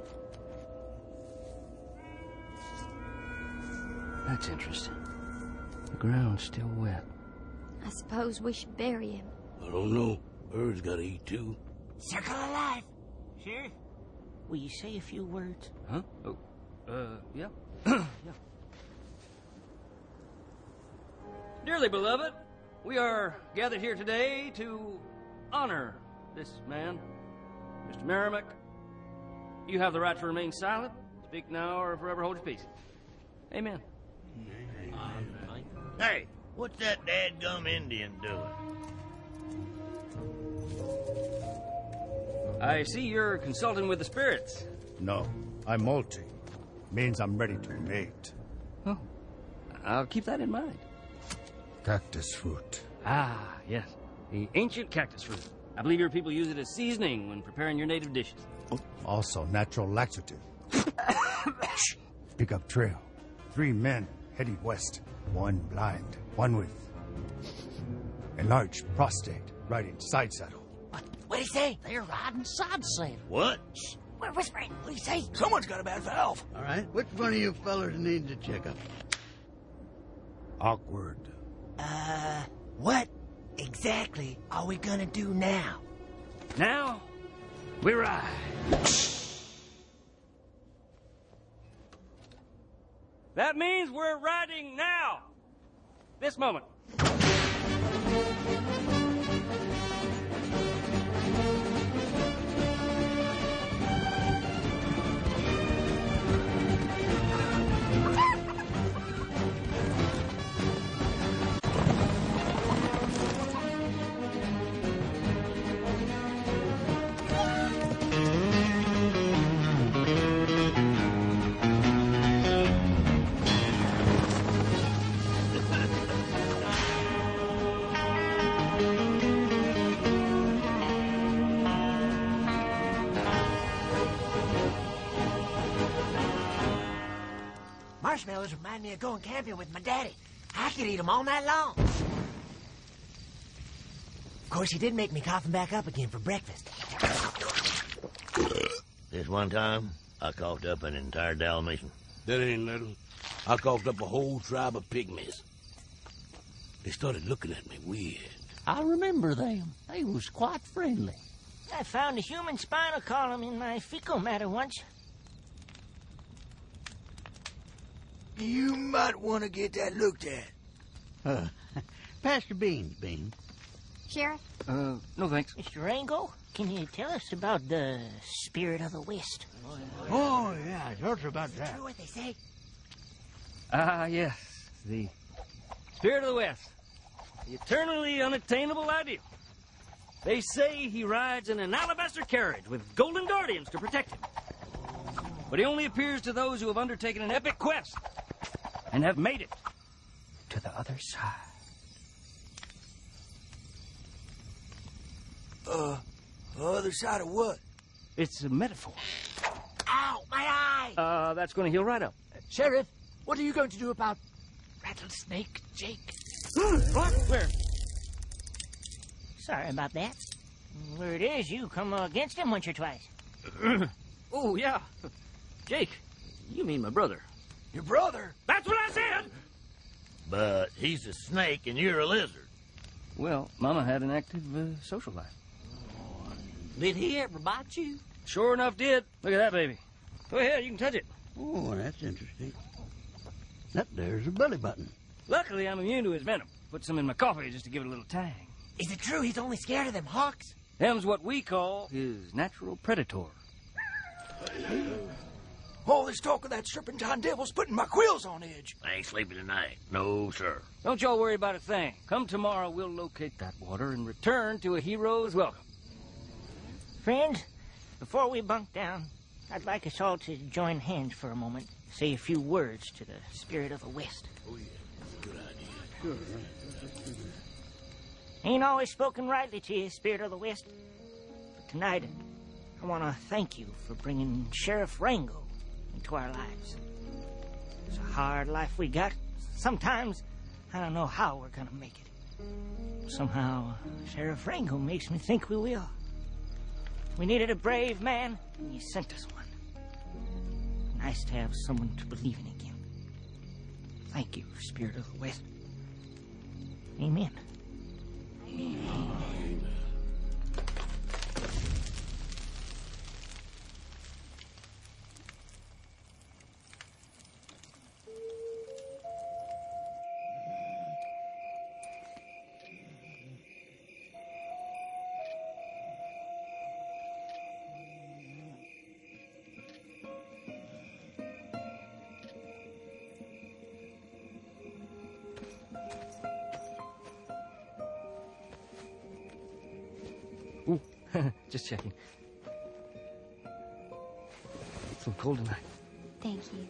That's interesting. The ground's still wet. I suppose we should bury him. I don't know. Birds gotta eat, too. Circle of life. Sheriff, will you say a few words? Huh? Oh, yeah. Yeah. Dearly beloved, we are gathered here today to honor this man, Mr. Merrimack. You have the right to remain silent. Speak now or forever hold your peace. Amen. Hey, what's that dadgum Indian doing? I see you're consulting with the spirits. No, I'm molting. Means I'm ready to mate. Oh, I'll keep that in mind. Cactus fruit. Ah, yes. The ancient cactus fruit. I believe your people use it as seasoning when preparing your native dishes. Also natural laxative. Pick up trail. 3 men heading west. 1 blind. 1 with enlarged prostate riding side saddle. What'd he say? They're riding side saddle. What? Shh, we're whispering. What'd he say? Someone's got a bad valve. All right, which one of you fellers needs a checkup? Awkward. What exactly are we gonna do now? Now, we ride. That means we're riding now. This moment. Marshmallows remind me of going camping with my daddy. I could eat them all night long. Of course, he did make me cough 'em back up again for breakfast. This one time, I coughed up an entire Dalmatian. That ain't little. I coughed up a whole tribe of pygmies. They started looking at me weird. I remember them. They was quite friendly. I found a human spinal column in my fecal matter once. You might want to get that looked at. Pass your beans, Bean. Sheriff? No thanks. Mr. Rango, can you tell us about the Spirit of the West? Oh, yeah, I heard about that. True what they say? Ah, yes. The Spirit of the West. The eternally unattainable ideal. They say he rides in an alabaster carriage with golden guardians to protect him. But he only appears to those who have undertaken an epic quest and have made it to the other side. Other side of what? It's a metaphor. Ow, my eye! That's going to heal right up. Sheriff, what are you going to do about Rattlesnake Jake? What? Where? Sorry about that. Word is you come against him once or twice. Oh, yeah. Jake, you mean my brother. Your brother? That's what I said! But he's a snake and you're a lizard. Well, Mama had an active social life. Did he ever bite you? Sure enough did. Look at that baby. Go ahead, you can touch it. Oh, that's interesting. That there's a belly button. Luckily, I'm immune to his venom. Put some in my coffee just to give it a little tang. Is it true he's only scared of them hawks? Them's what we call his natural predator. All this talk of that serpentine devil's putting my quills on edge. I ain't sleeping tonight. No, sir. Don't y'all worry about a thing. Come tomorrow, we'll locate that water and return to a hero's welcome. Friends, before we bunk down, I'd like us all to join hands for a moment, say a few words to the spirit of the West. Oh, yeah. Good idea. Sure. Ain't always spoken rightly to you, spirit of the West. But tonight, I want to thank you for bringing Sheriff Rango into our lives. It's a hard life we got. Sometimes I don't know how we're going to make it. Somehow, Sheriff Rango makes me think we will. We needed a brave man, and you sent us one. Nice to have someone to believe in again. Thank you, Spirit of the West. Amen. Amen. Ooh, just checking. It's so cold tonight. Thank you.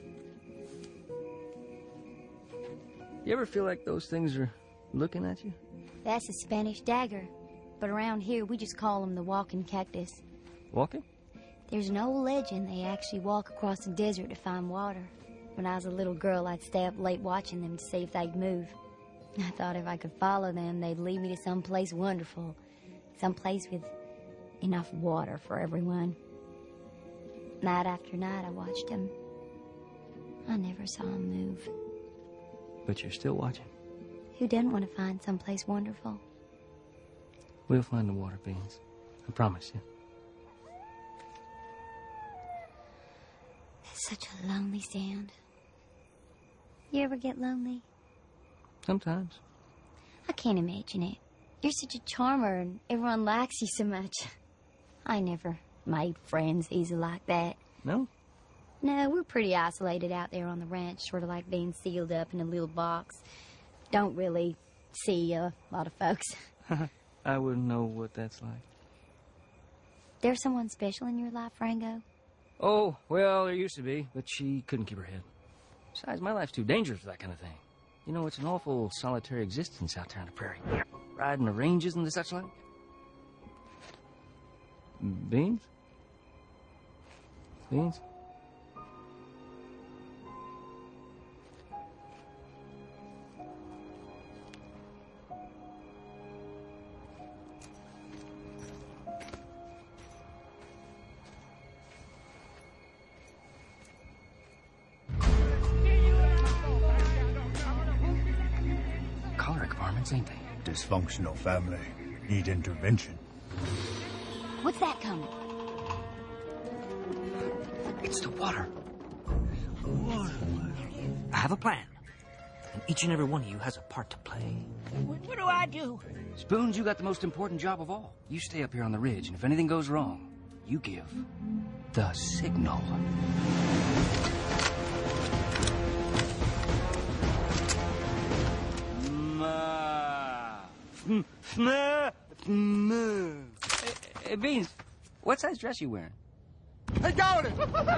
You ever feel like those things are looking at you? That's a Spanish dagger. But around here, we just call them the walking cactus. Walking? There's an old legend they actually walk across the desert to find water. When I was a little girl, I'd stay up late watching them to see if they'd move. I thought if I could follow them, they'd lead me to someplace wonderful. Someplace with enough water for everyone. Night after night, I watched them. I never saw them move. But you're still watching. Who doesn't want to find someplace wonderful? We'll find the water beans. I promise you. It's such a lonely sound. You ever get lonely? Sometimes. I can't imagine it. You're such a charmer and everyone likes you so much. I never made friends easy like that. No? No, we're pretty isolated out there on the ranch, sort of like being sealed up in a little box. Don't really see a lot of folks. I wouldn't know what that's like. There's someone special in your life, Rango? Oh, well, there used to be, but she couldn't keep her head. Besides, my life's too dangerous for that kind of thing. You know, it's an awful solitary existence out there on the prairie. Riding the ranges and the such like. Beans? Beans? Cholera varmints, ain't they? Dysfunctional family. Need intervention. What's that coming? It's the water. I have a plan. And each and every one of you has a part to play. What do I do? Spoons, you got the most important job of all. You stay up here on the ridge, and if anything goes wrong, you give the signal. Hey, Beans, what size dress you wearing? Hey, got it!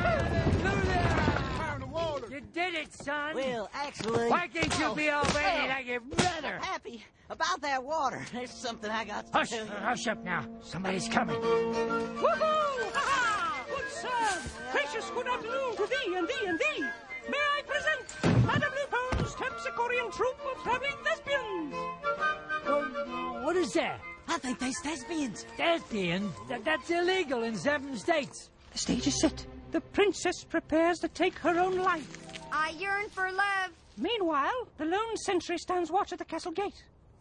You did it, son. Well, actually... Why can't you be all ready like your brother? I'm happy about that water. There's something I got to Hush, tell you. hush up now. Somebody's coming. Woohoo! Ha-ha! Good sir! Gracious good afternoon to thee and thee and thee! May I present Madame Lupo's Terpsichorean troupe of traveling thespians? What is that? I think they's thespians. Thespians? That's illegal in 7 states. The stage is set. The princess prepares to take her own life. I yearn for love. Meanwhile, the lone sentry stands watch at the castle gate.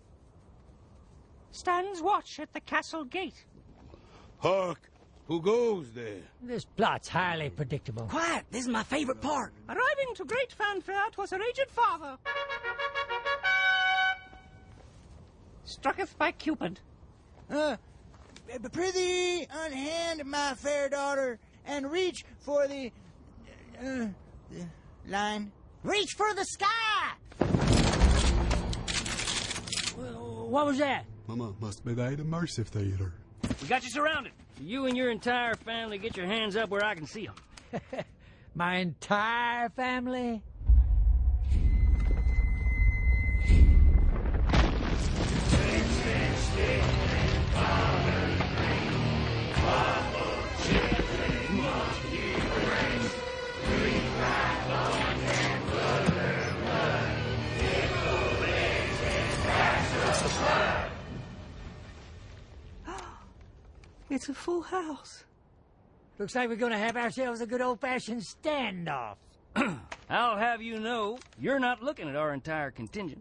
Stands watch at the castle gate. Hark! Who goes there? This plot's highly predictable. Quiet. This is my favorite part. Arriving to great fanfare was her aged father. Strucketh by Cupid. Prithee, unhand my fair daughter, and reach for the line. Reach for the sky! What was that? Mama must be at a Mercy Theater. We got you surrounded. You and your entire family get your hands up where I can see them. My entire family? It's a full house. Looks like we're going to have ourselves a good old-fashioned standoff. I'll have you know, you're not looking at our entire contingent.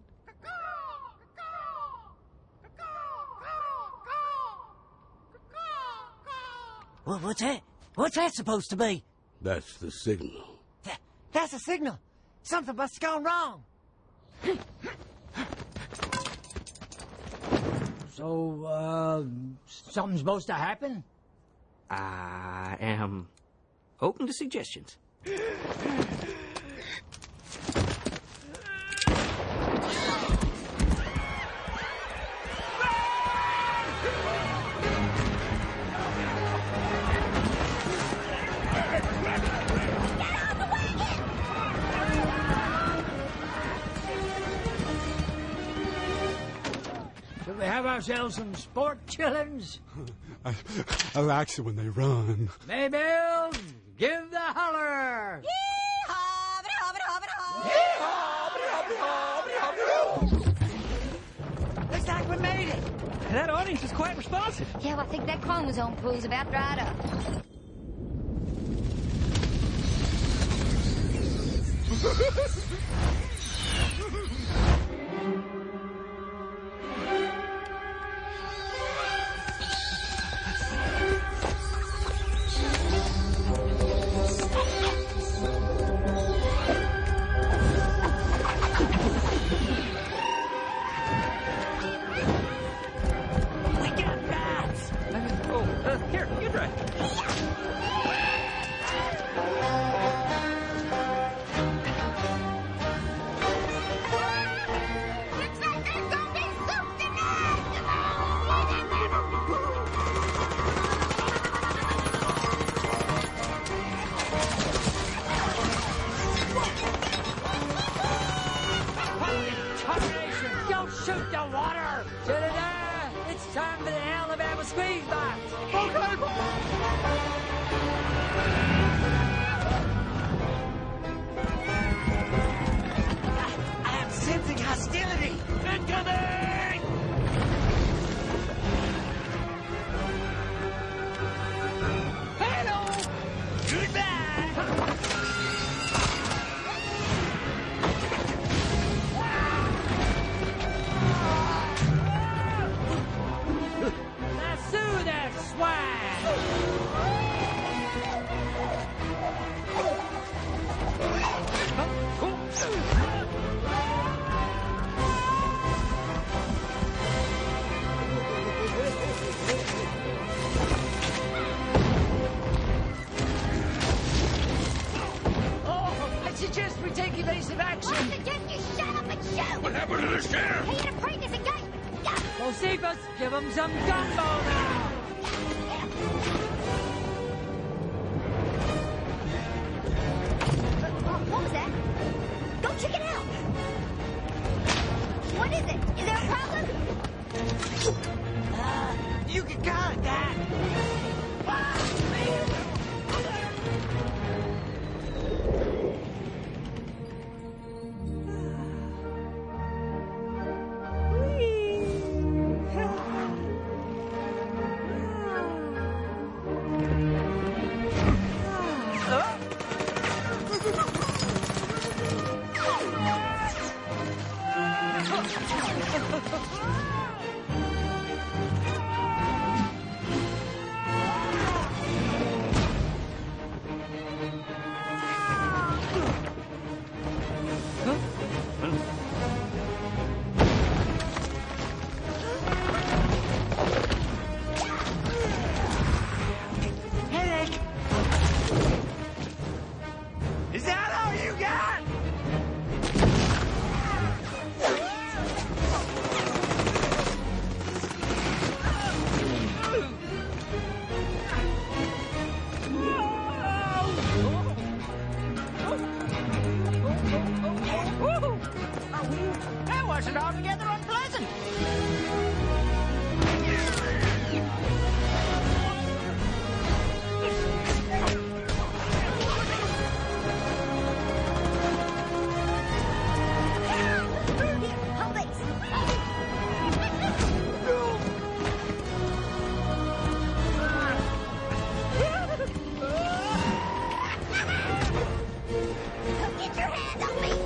Well, what's that? What's that supposed to be? That's the signal. That's a signal. Something must have gone wrong. So, something's supposed to happen? I am open to suggestions. Should we have ourselves some sport chillins? I like it when they run. Maybelle, give the holler! Looks like we made it. That audience is quite responsive. Yeah, I think that chromosome pool's about dried up. Here, you drive. Don't shoot the water! Senator, it's time for the Alabama squeeze box. I am sensing hostility. Incoming! Hello! Goodbye! Lasso that swine! I suggest we take evasive action. I suggest you shut up and shoot! What happened to the sheriff? He had a previous engagement. Go! Josephus, give him some gumbo now! What was that? Go check it out! What is it? Is there a problem? You can call it that. Headache. Is that all you got? That wasn't altogether unpleasant. Get your hands off me!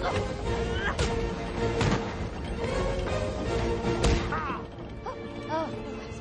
Oh.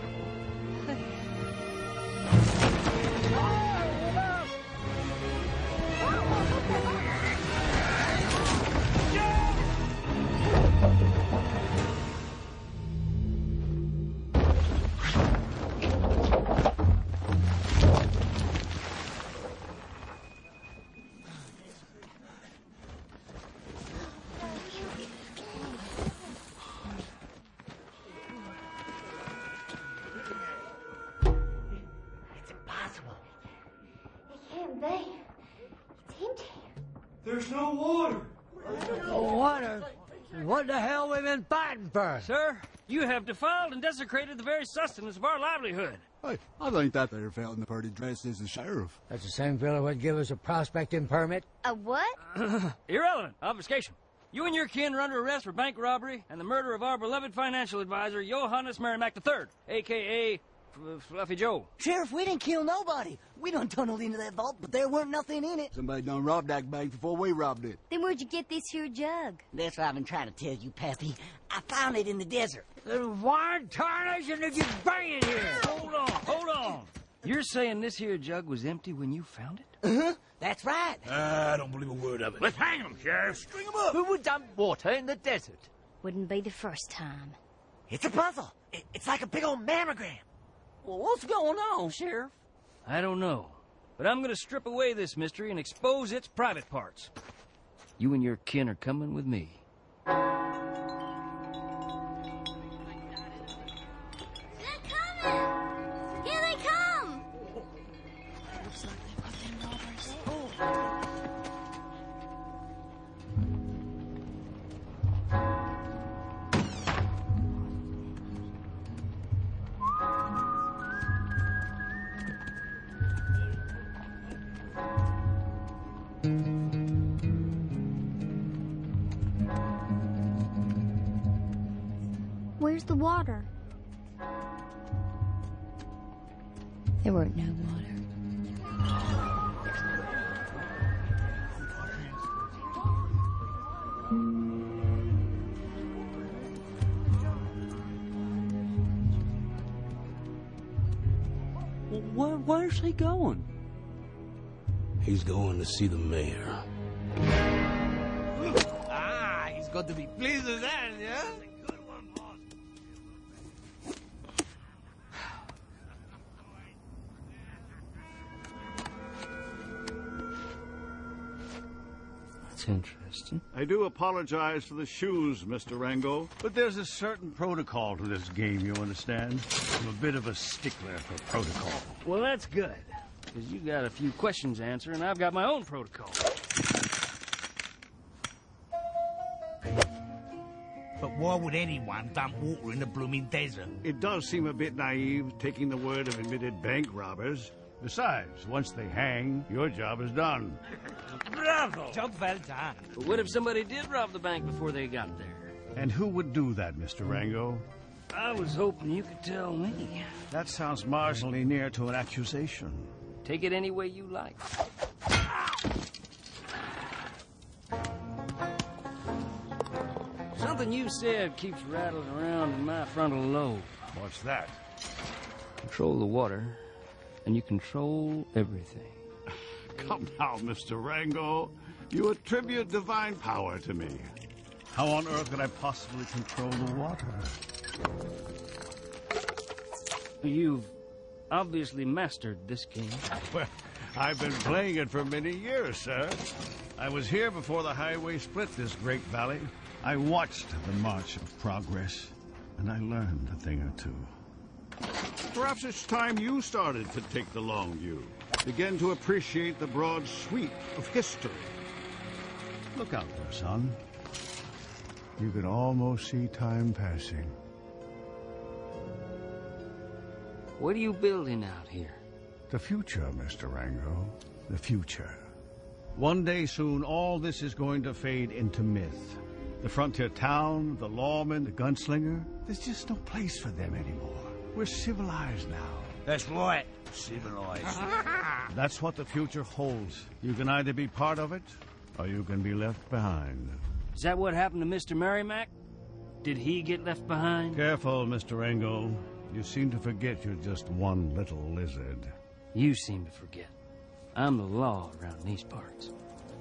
It can't be. It's empty. There's no water. Water? What the hell we been fighting for? Sir, you have defiled and desecrated the very sustenance of our livelihood. Hey, I think that there fellow pretty dressed as the sheriff. That's the same fellow would give us a prospecting permit? A what? Irrelevant. Obfuscation. You and your kin are under arrest for bank robbery and the murder of our beloved financial advisor, Johannes Merrimack III, a.k.a. Fluffy Joe. Sheriff, we didn't kill nobody. We done tunneled into that vault, but there weren't nothing in it. Somebody done robbed that bank before we robbed it. Then where'd you get this here jug? That's what I've been trying to tell you, Pappy. I found it in the desert. Why tarnation did you bring it here? Hold on. You're saying this here jug was empty when you found it? Uh-huh. That's right. I don't believe a word of it. Let's hang him, Sheriff. String him up. Who would dump water in the desert? Wouldn't be the first time. It's a puzzle. It's like a big old mammogram. Well, what's going on, Sheriff? I don't know. But I'm gonna strip away this mystery and expose its private parts. You and your kin are coming with me. Here they come! Looks like they've got them robbers. Where's the water? There weren't no water. Where's he going? He's going to see the mayor. Ah, he's got to be pleased with that, yeah? interesting. I do apologize for the shoes, Mr. Rango, but there's a certain protocol to this game, you understand? I'm a bit of a stickler for protocol. Well, that's good, because you got a few questions to answer, and I've got my own protocol. But why would anyone dump water in the blooming desert? It does seem a bit naive, taking the word of admitted bank robbers. Besides, once they hang, your job is done. Bravo! Job well done. But what if somebody did rob the bank before they got there? And who would do that, Mr. Rango? I was hoping you could tell me. That sounds marginally near to an accusation. Take it any way you like. Something you said keeps rattling around in my frontal lobe. What's that? Control the water, and you control everything. Come now, Mr. Rango. You attribute divine power to me. How on earth could I possibly control the water? You've obviously mastered this game. Well, I've been playing it for many years, sir. I was here before the highway split this great valley. I watched the march of progress, and I learned a thing or two. Perhaps it's time you started to take the long view. Begin to appreciate the broad sweep of history. Look out there, son. You could almost see time passing. What are you building out here? The future, Mr. Rango. The future. One day soon, all this is going to fade into myth. The frontier town, the lawman, the gunslinger, there's just no place for them anymore. We're civilized now. That's right, civilized. That's what the future holds. You can either be part of it, or you can be left behind. Is that what happened to Mr. Merrimack? Did he get left behind? Careful, Mr. Rango. You seem to forget you're just one little lizard. You seem to forget. I'm the law around these parts.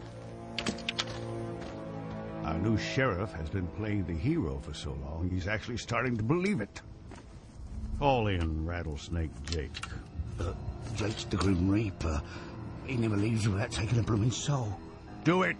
Our new sheriff has been playing the hero for so long, he's actually starting to believe it. Call in Rattlesnake Jake. Jake's the Grim Reaper. He never leaves without taking a blooming soul. Do it!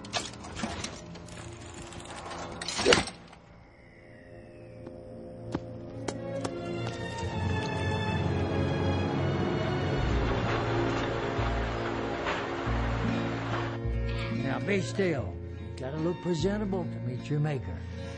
Now be still. You gotta look presentable to meet your maker.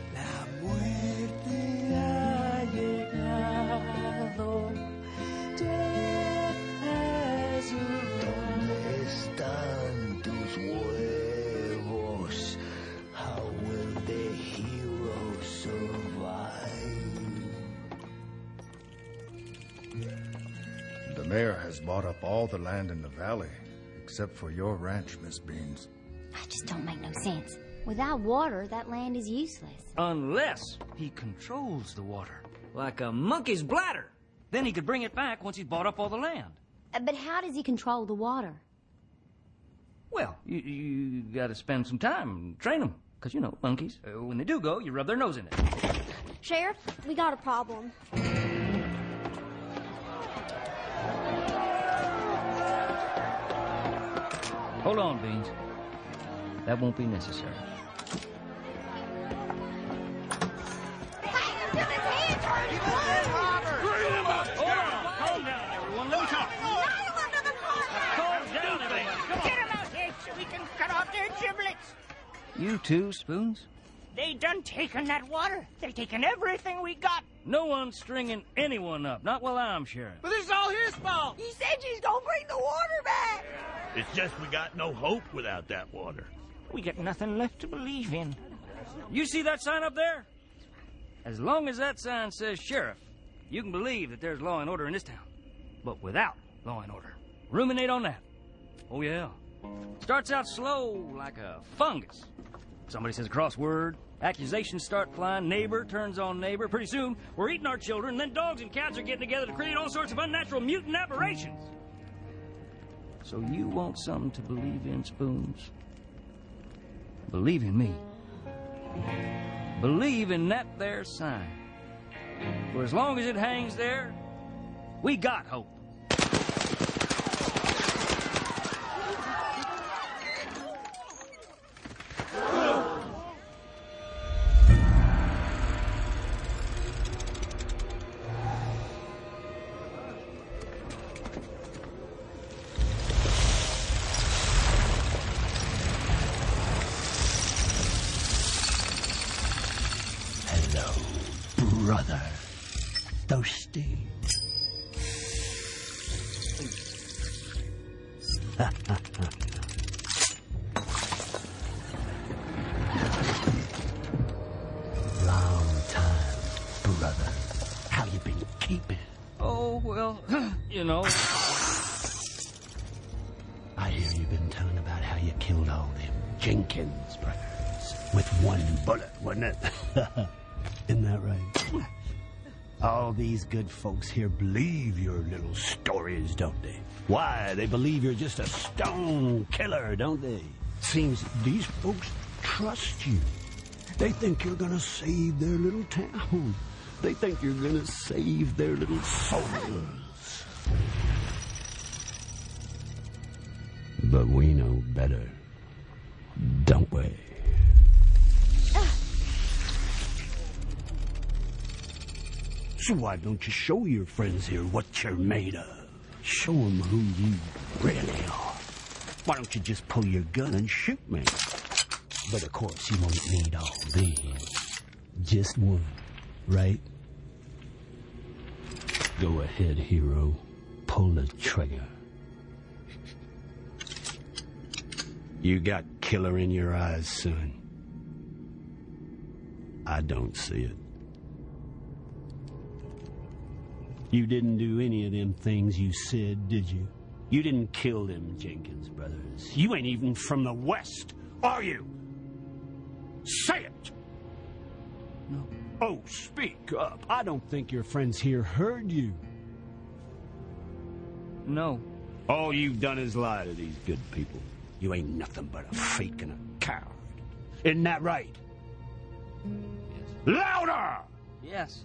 Están tus huevos. How will the hero survive? The mayor has bought up all the land in the valley, except for your ranch, Miss Beans. That just don't make no sense. Without water, that land is useless. Unless he controls the water. Like a monkey's bladder. Then he could bring it back once he's bought up all the land. But how does he control the water? Well, you gotta spend some time and train them. Because, you know, monkeys, when they do go, you rub their nose in it. Sheriff, we got a problem. Hold on, Beans. That won't be necessary. Calm down, everyone. Let me talk. Calm down, everyone. Come on. Get him out here so we can cut off their giblets. You too, Spoons? They done taken that water. They taken everything we got. No one's stringing anyone up. Not while I'm sheriff. But this is all his fault. He said she's gonna bring the water back. It's just we got no hope without that water. We got nothing left to believe in. You see that sign up there? As long as that sign says sheriff, you can believe that there's law and order in this town. But without law and order, ruminate on that. Oh, yeah. Starts out slow, like a fungus. Somebody says a crossword, accusations start flying, neighbor turns on neighbor. Pretty soon, we're eating our children, and then dogs and cats are getting together to create all sorts of unnatural mutant aberrations. So you want something to believe in, Spoons? Believe in me. Believe in that there sign. For as long as it hangs there, we got hope. brother. Thirsty? Long time, brother. How you been keeping? Oh, well, you know. I hear you've been telling about how you killed all them Jenkins brothers with one bullet, wasn't it? Isn't that right? All these good folks here believe your little stories, don't they? Why? They believe you're just a stone killer, don't they? Seems these folks trust you. They think you're gonna save their little town. They think you're gonna save their little souls. But we know better, don't we? So why don't you show your friends here what you're made of? Show them who you really are. Why don't you just pull your gun and shoot me? But of course you won't need all these. Just one, right? Go ahead, hero. Pull the trigger. You got killer in your eyes, son. I don't see it. You didn't do any of them things you said, did you? You didn't kill them Jenkins brothers. You ain't even from the West, are you? Say it! No. Oh, speak up. I don't think your friends here heard you. No. All you've done is lie to these good people. You ain't nothing but a fake and a coward. Isn't that right? Yes. Louder! Yes.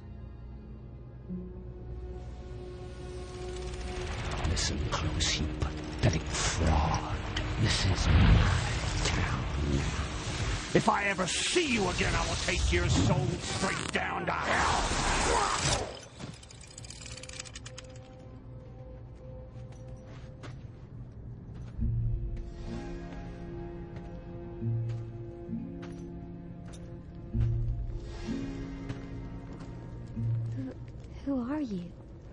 Listen close, you pathetic fraud. This is my town. If I ever see you again, I will take your soul straight down to hell. Who are you?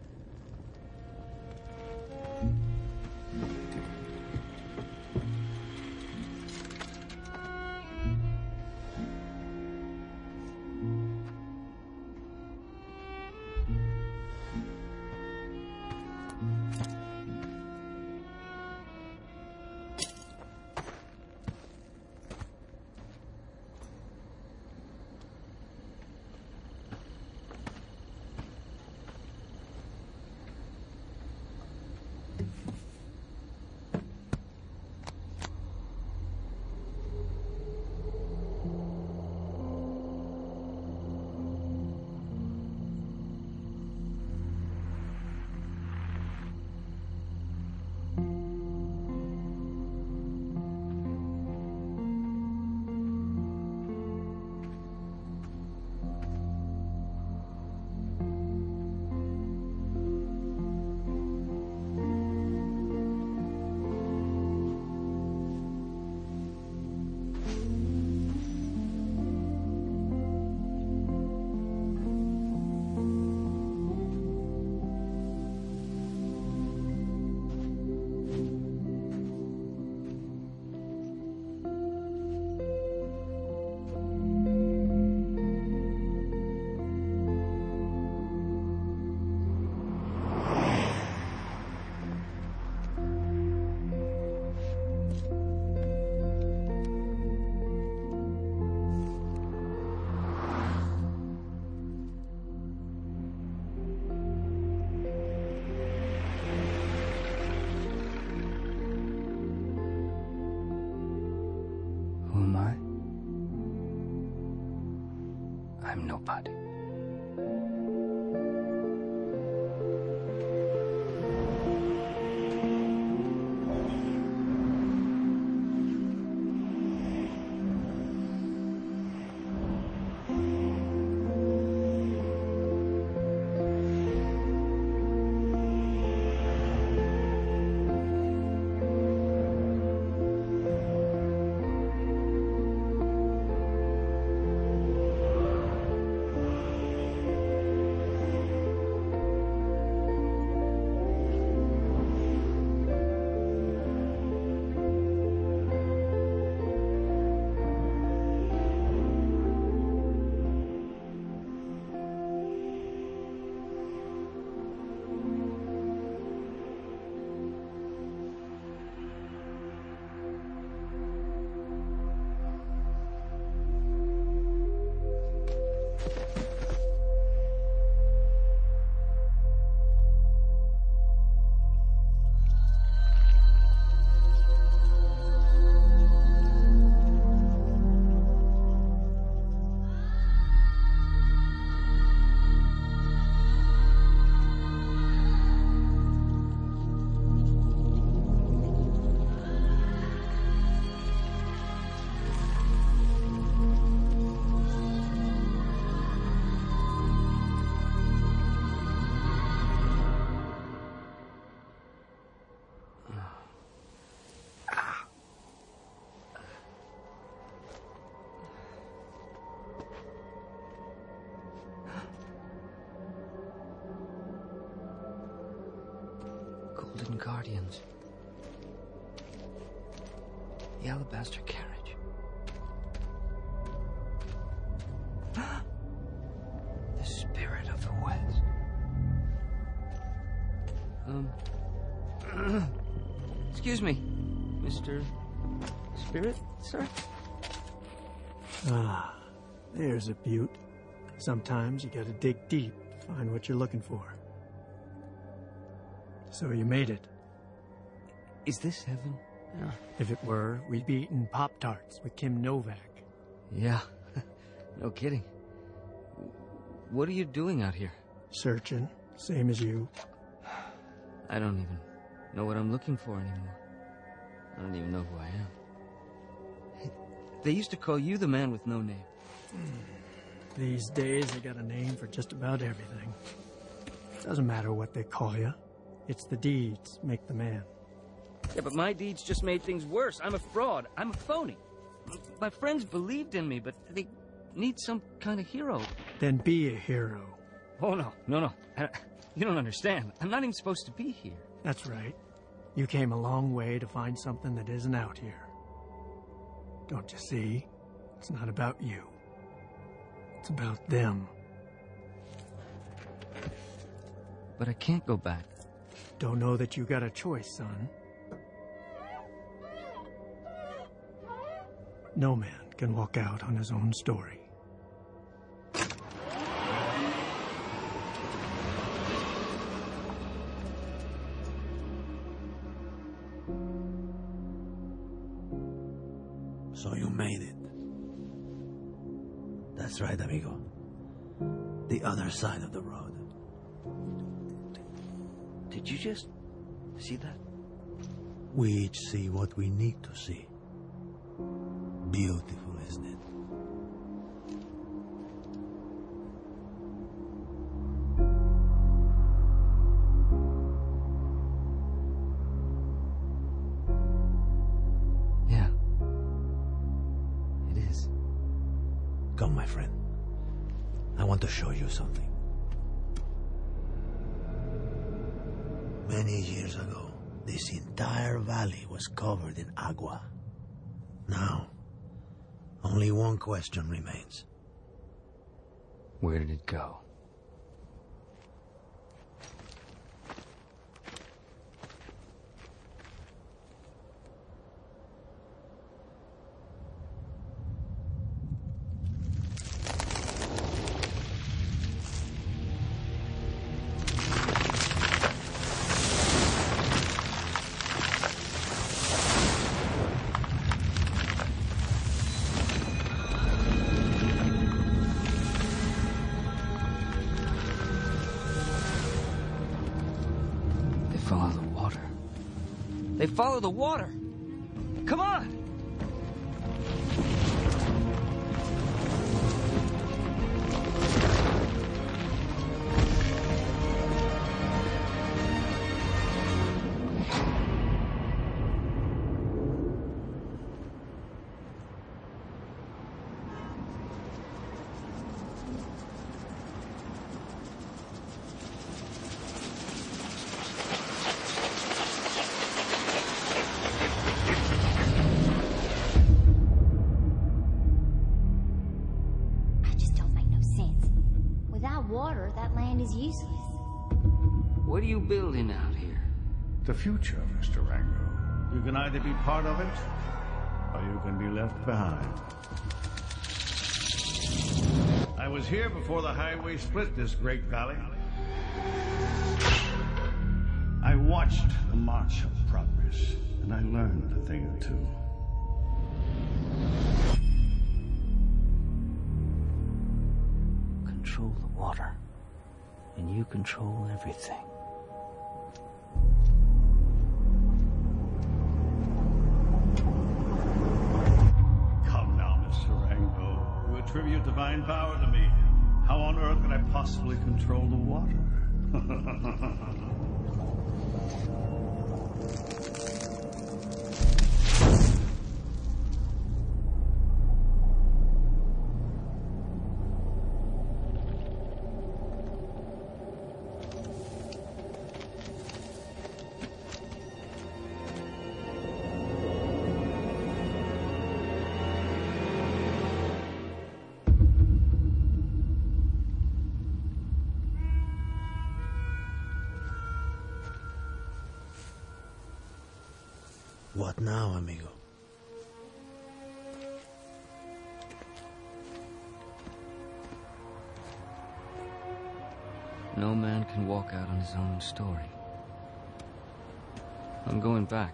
I'm nobody. guardians. The alabaster carriage. The spirit of the West. Excuse me, Mr. Spirit, sir? Ah, there's a beaut. Sometimes you gotta dig deep to find what you're looking for. So you made it. Is this heaven? Yeah. If it were, we'd be eating Pop-Tarts with Kim Novak. Yeah, no kidding. What are you doing out here? Searching, same as you. I don't even know what I'm looking for anymore. I don't even know who I am. They used to call you the man with no name. These days, they got a name for just about everything. Doesn't matter what they call you. It's the deeds make the man. Yeah, but my deeds just made things worse. I'm a fraud. I'm a phony. My friends believed in me, but they need some kind of hero. Then be a hero. Oh, no. You don't understand. I'm not even supposed to be here. That's right. You came a long way to find something that isn't out here. Don't you see? It's not about you. It's about them. But I can't go back. Don't know that you got a choice, son. No man can walk out on his own story. So you made it. That's right, amigo. The other side of the road. Did you just see that? We each see what we need to see. Beautiful, isn't it? Yeah. It is. Come, my friend. I want to show you something. Many years ago, this entire valley was covered in agua. Now, only one question remains. Where did it go? They follow the water. Come on! Useless. What are you building out here? The future, Mr. Rango. You can either be part of it, or you can be left behind. I was here before the highway split this great valley. I watched the march of progress, and I learned a thing or two. Control the water. And you control everything. Come now, Mr. Rango. You attribute divine power to me. How on earth could I possibly control the water? What now, amigo? No man can walk out on his own story. I'm going back.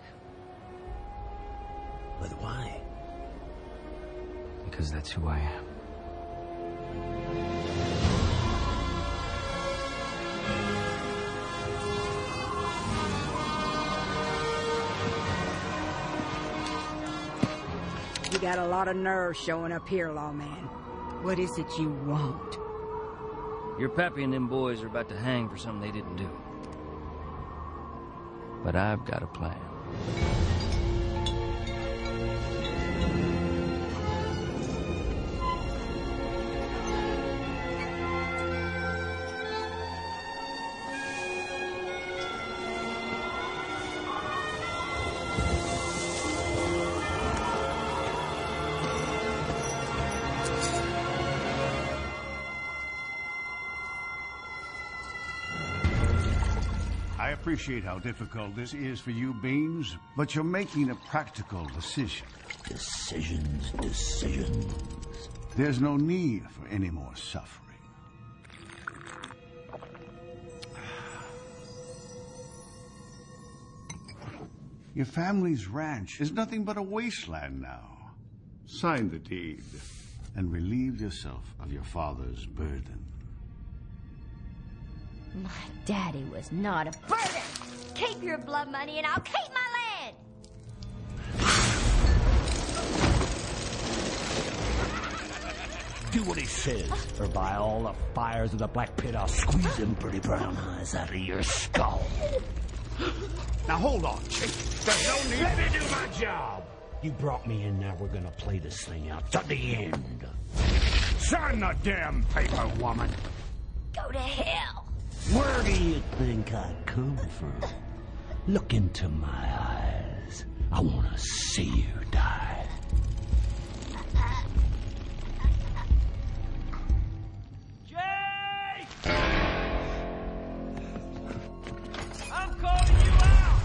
But why? Because that's who I am. You got a lot of nerve showing up here, lawman. What is it you want? Your pappy and them boys are about to hang for something they didn't do. But I've got a plan. I appreciate how difficult this is for you, Beans, but you're making a practical decision. Decisions. There's no need for any more suffering. Your family's ranch is nothing but a wasteland now. Sign the deed and relieve yourself of your father's burden. My daddy was not a burden. Keep your blood money and I'll keep my land. Do what he says, or by all the fires of the Black Pit, I'll squeeze them pretty brown eyes out of your skull. Now hold on, Chick. There's no need. Let me do my job. You brought me in, now we're gonna play this thing out to the end. Sign the damn paper, woman. Go to hell. Where do you think I come from? Look into my eyes. I want to see you die. Jake! I'm calling you out!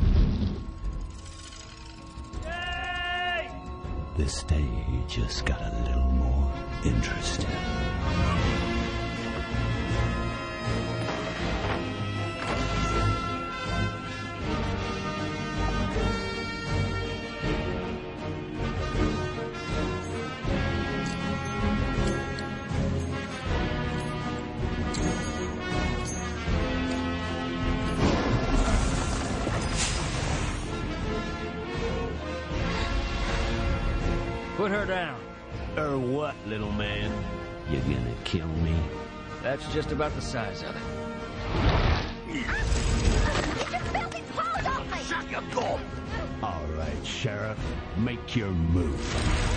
Jake! This day just got a little more interesting. Put her down. Or what, little man? You gonna kill me? That's just about the size of it. Get your filthy paws off me! Shut your door! All right, Sheriff. Make your move.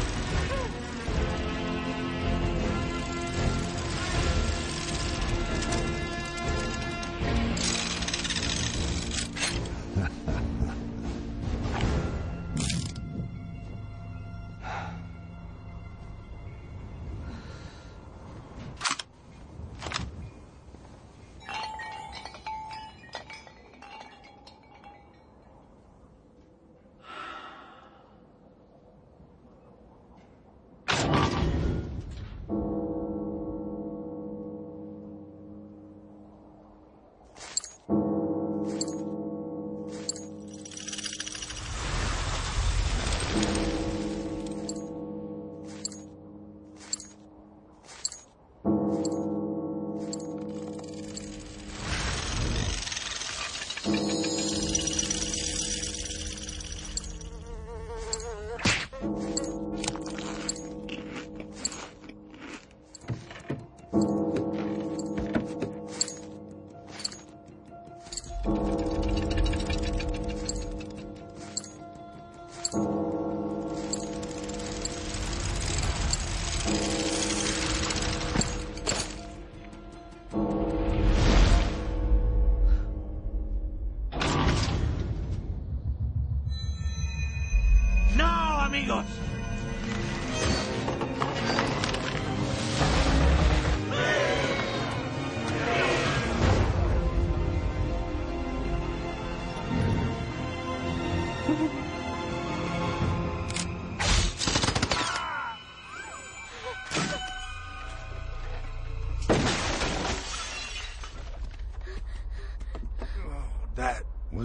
amigos.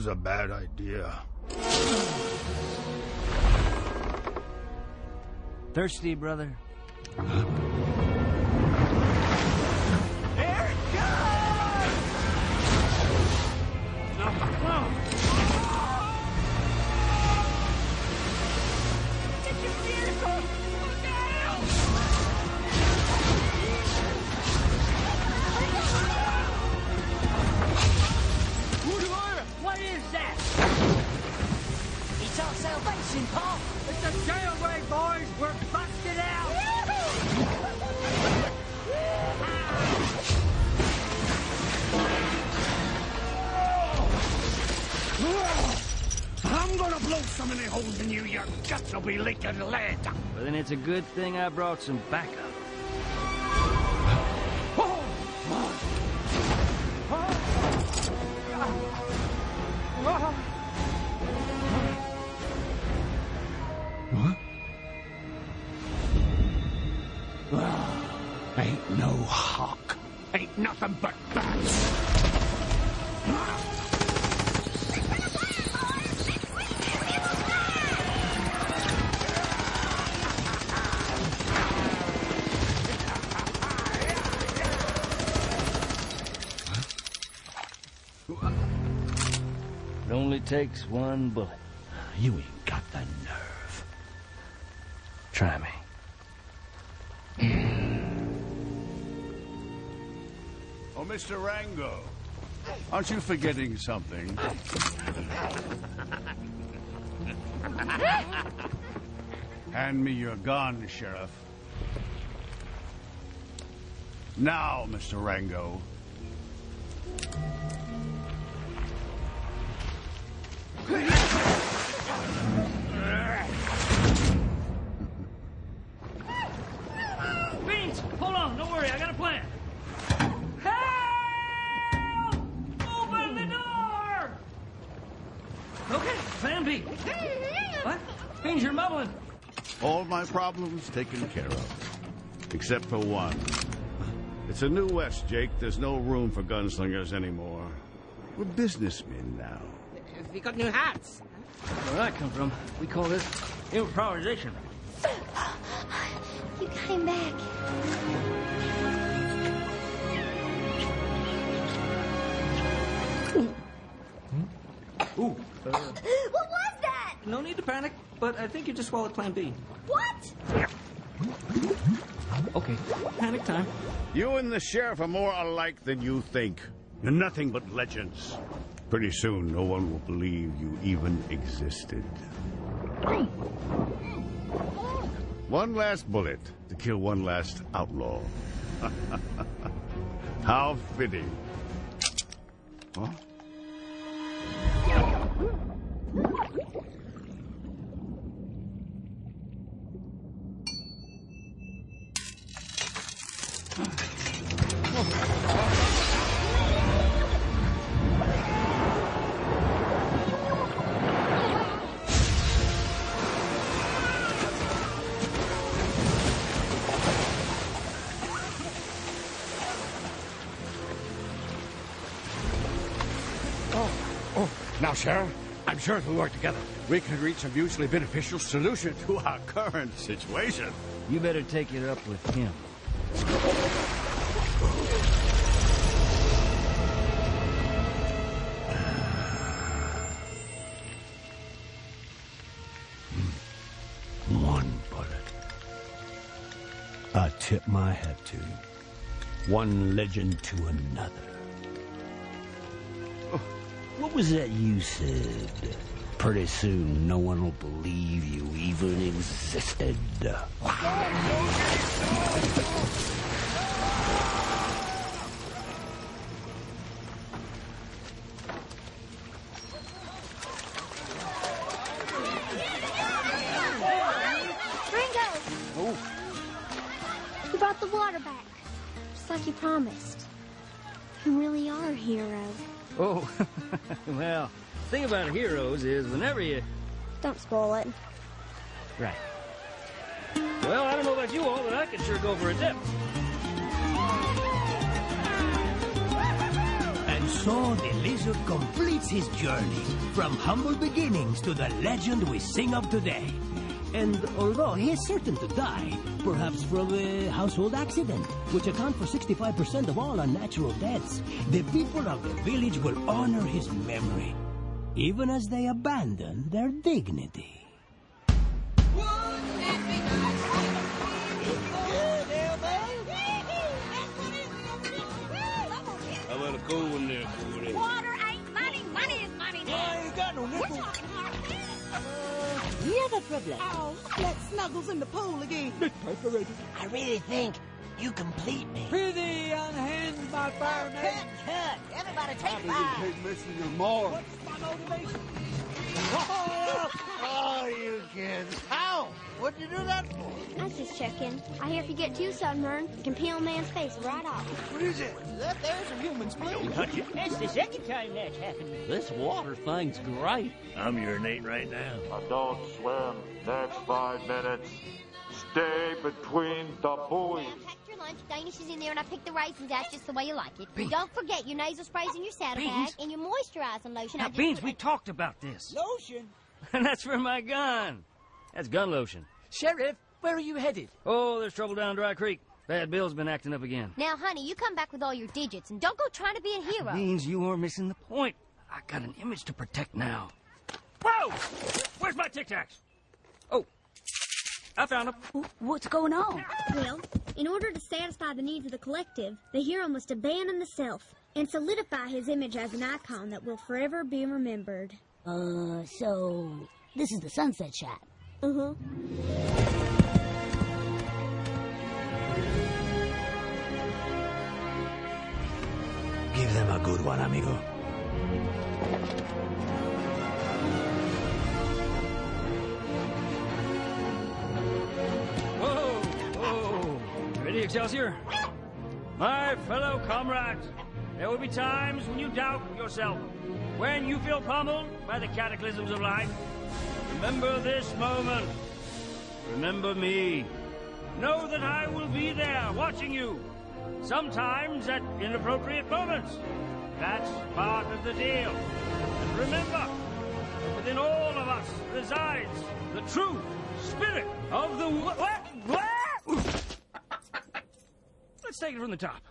was a bad idea. Thirsty, brother? What is that? It's our salvation, Paul. It's a jailbreak, boys. We're busted out. I'm gonna blow so many holes in you, your guts will be leaking lead. Well, then it's a good thing I brought some backup. Ain't no hawk. Ain't nothing but bats. It only takes one bullet. You ain't got the nerve. Try me. Oh, Mr. Rango, aren't you forgetting something? Hand me your gun, Sheriff. Now, Mr. Rango. Beans, hold on. Don't worry. I got a plan. Help! Open the door! Okay, plan B. What? Beans, you're mumbling. All my problems taken care of. Except for one. It's a new West, Jake. There's no room for gunslingers anymore. We're businessmen now. We got new hats. Where that come from? We call this improvisation. You got him back. Ooh. What was that? No need to panic, but I think you just swallowed plan B. What? Okay, panic time. You and the sheriff are more alike than you think. You're nothing but legends. Pretty soon, no one will believe you even existed. One last bullet to kill one last outlaw. How fitting. Huh? Now, Sheriff, I'm sure if we work together, we can reach a mutually beneficial solution to our current situation. You better take it up with him. One bullet. I tip my hat to you. One legend to another. What was that you said? Pretty soon, no one will believe you even existed. Ringo! Oh. You brought the water back, just like you promised. You really are a hero. Oh, well, the thing about heroes is whenever you... Don't spoil it. Right. Well, I don't know about you all, but I could sure go for a dip. And So the lizard completes his journey from humble beginnings to the legend we sing of today. And although he is certain to die, perhaps from a household accident, which account for 65% of all unnatural deaths, the people of the village will honor his memory, even as they abandon their dignity. How about a cool one there, Cody? Water ain't money. Money is money now. I ain't got no nickel. Never problem. Oh, let Snuggles in the pool again. I really think you complete me. Prithee on hands, my fireman. Cut. Everybody take You five. take missing your mark. What's my motivation? Oh, you kids. How? What'd you do that for? I was just checking. I hear if you get too sunburned, you can peel a man's face right off. What is it? That there's a human spleen. Touch it. That's the second time that's happened. This water thing's great. I'm urinating right now. Don't swim. Next 5 minutes. Stay between the buoys. Packed your lunch. Danish is in there, and I picked the raisins out just the way you like it. Don't forget your nasal sprays in your saddlebag and your moisturizing lotion. Now, Beans, we talked about this. Lotion? And that's for my gun. That's gun lotion. Sheriff, where are you headed? Oh, there's trouble down Dry Creek. Bad Bill's been acting up again. Now, honey, you come back with all your digits, and don't go trying to be a hero. Beans, you are missing the point. I got an image to protect now. Whoa! Where's my Tic Tacs? Oh, I found them. What's going on? Well, in order to satisfy the needs of the collective, the hero must abandon the self and solidify his image as an icon that will forever be remembered. So this is the sunset shot. Uh-huh. Give them a good one, amigo. Whoa! Whoa! Ready, Excelsior? My fellow comrades, there will be times when you doubt yourself, when you feel pummeled by the cataclysms of life. Remember this moment. Remember me. Know that I will be there watching you, sometimes at inappropriate moments. That's part of the deal. And remember, within all of us resides the true spirit of the... What? Let's take it from the top.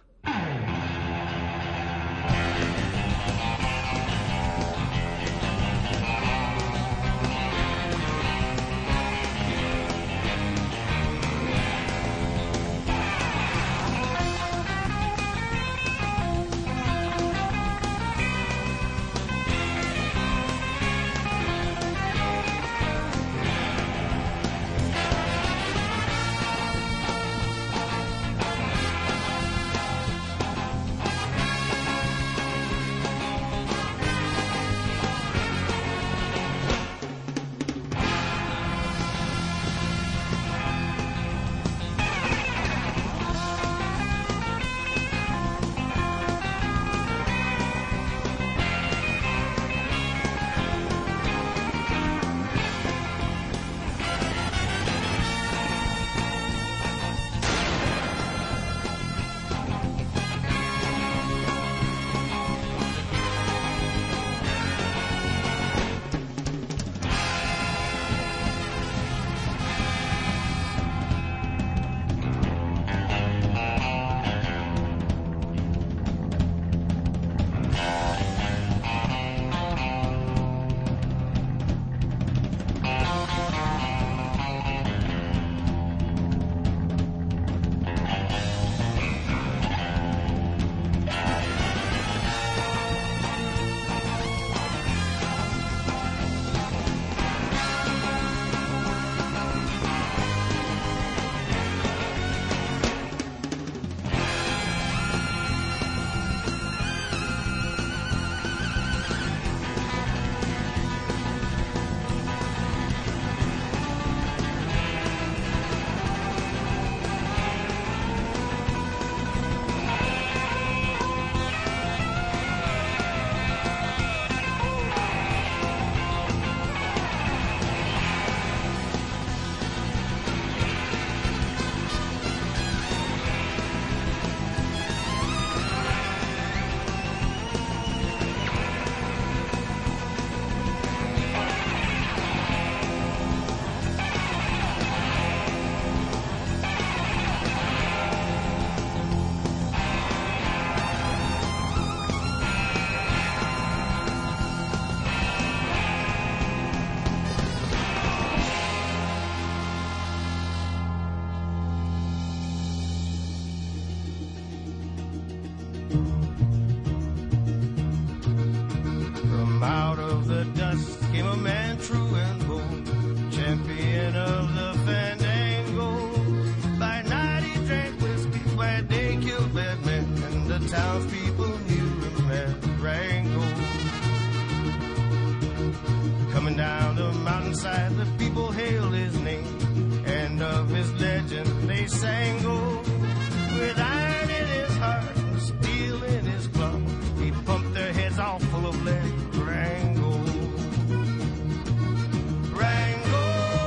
people hailed his name, and of his legend they sang, oh, with iron in his heart and steel in his club, he pumped their heads all full of lead. Rango, Rango,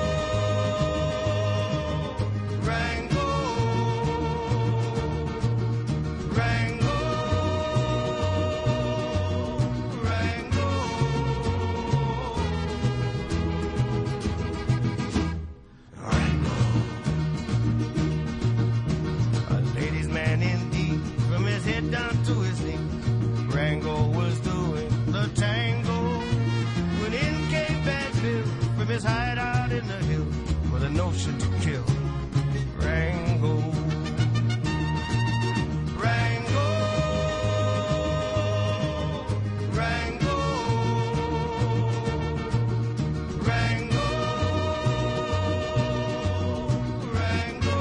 Rango, Rango, Rango. A ladies' man indeed, from his head down to his knees. Rango was doing the tango when in came Bad Bill from his hideout in the hill with a notion to kill. Rango, Rango, Rango, Rango, Rango.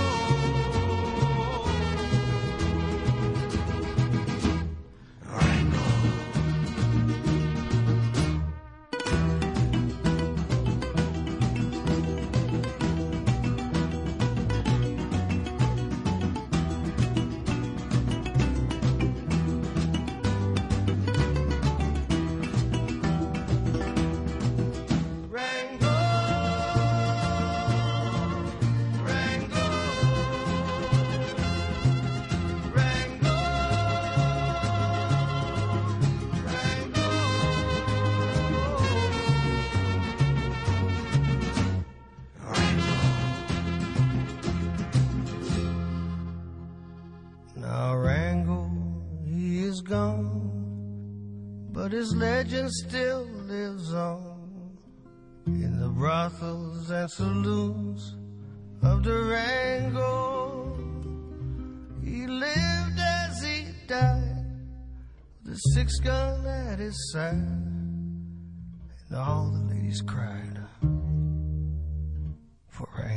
Now Rango, he is gone, but his legend still lives on in the brothels and saloons of Durango. He lived as he died, with a 6-gun at his side, and all the ladies cried for Rango.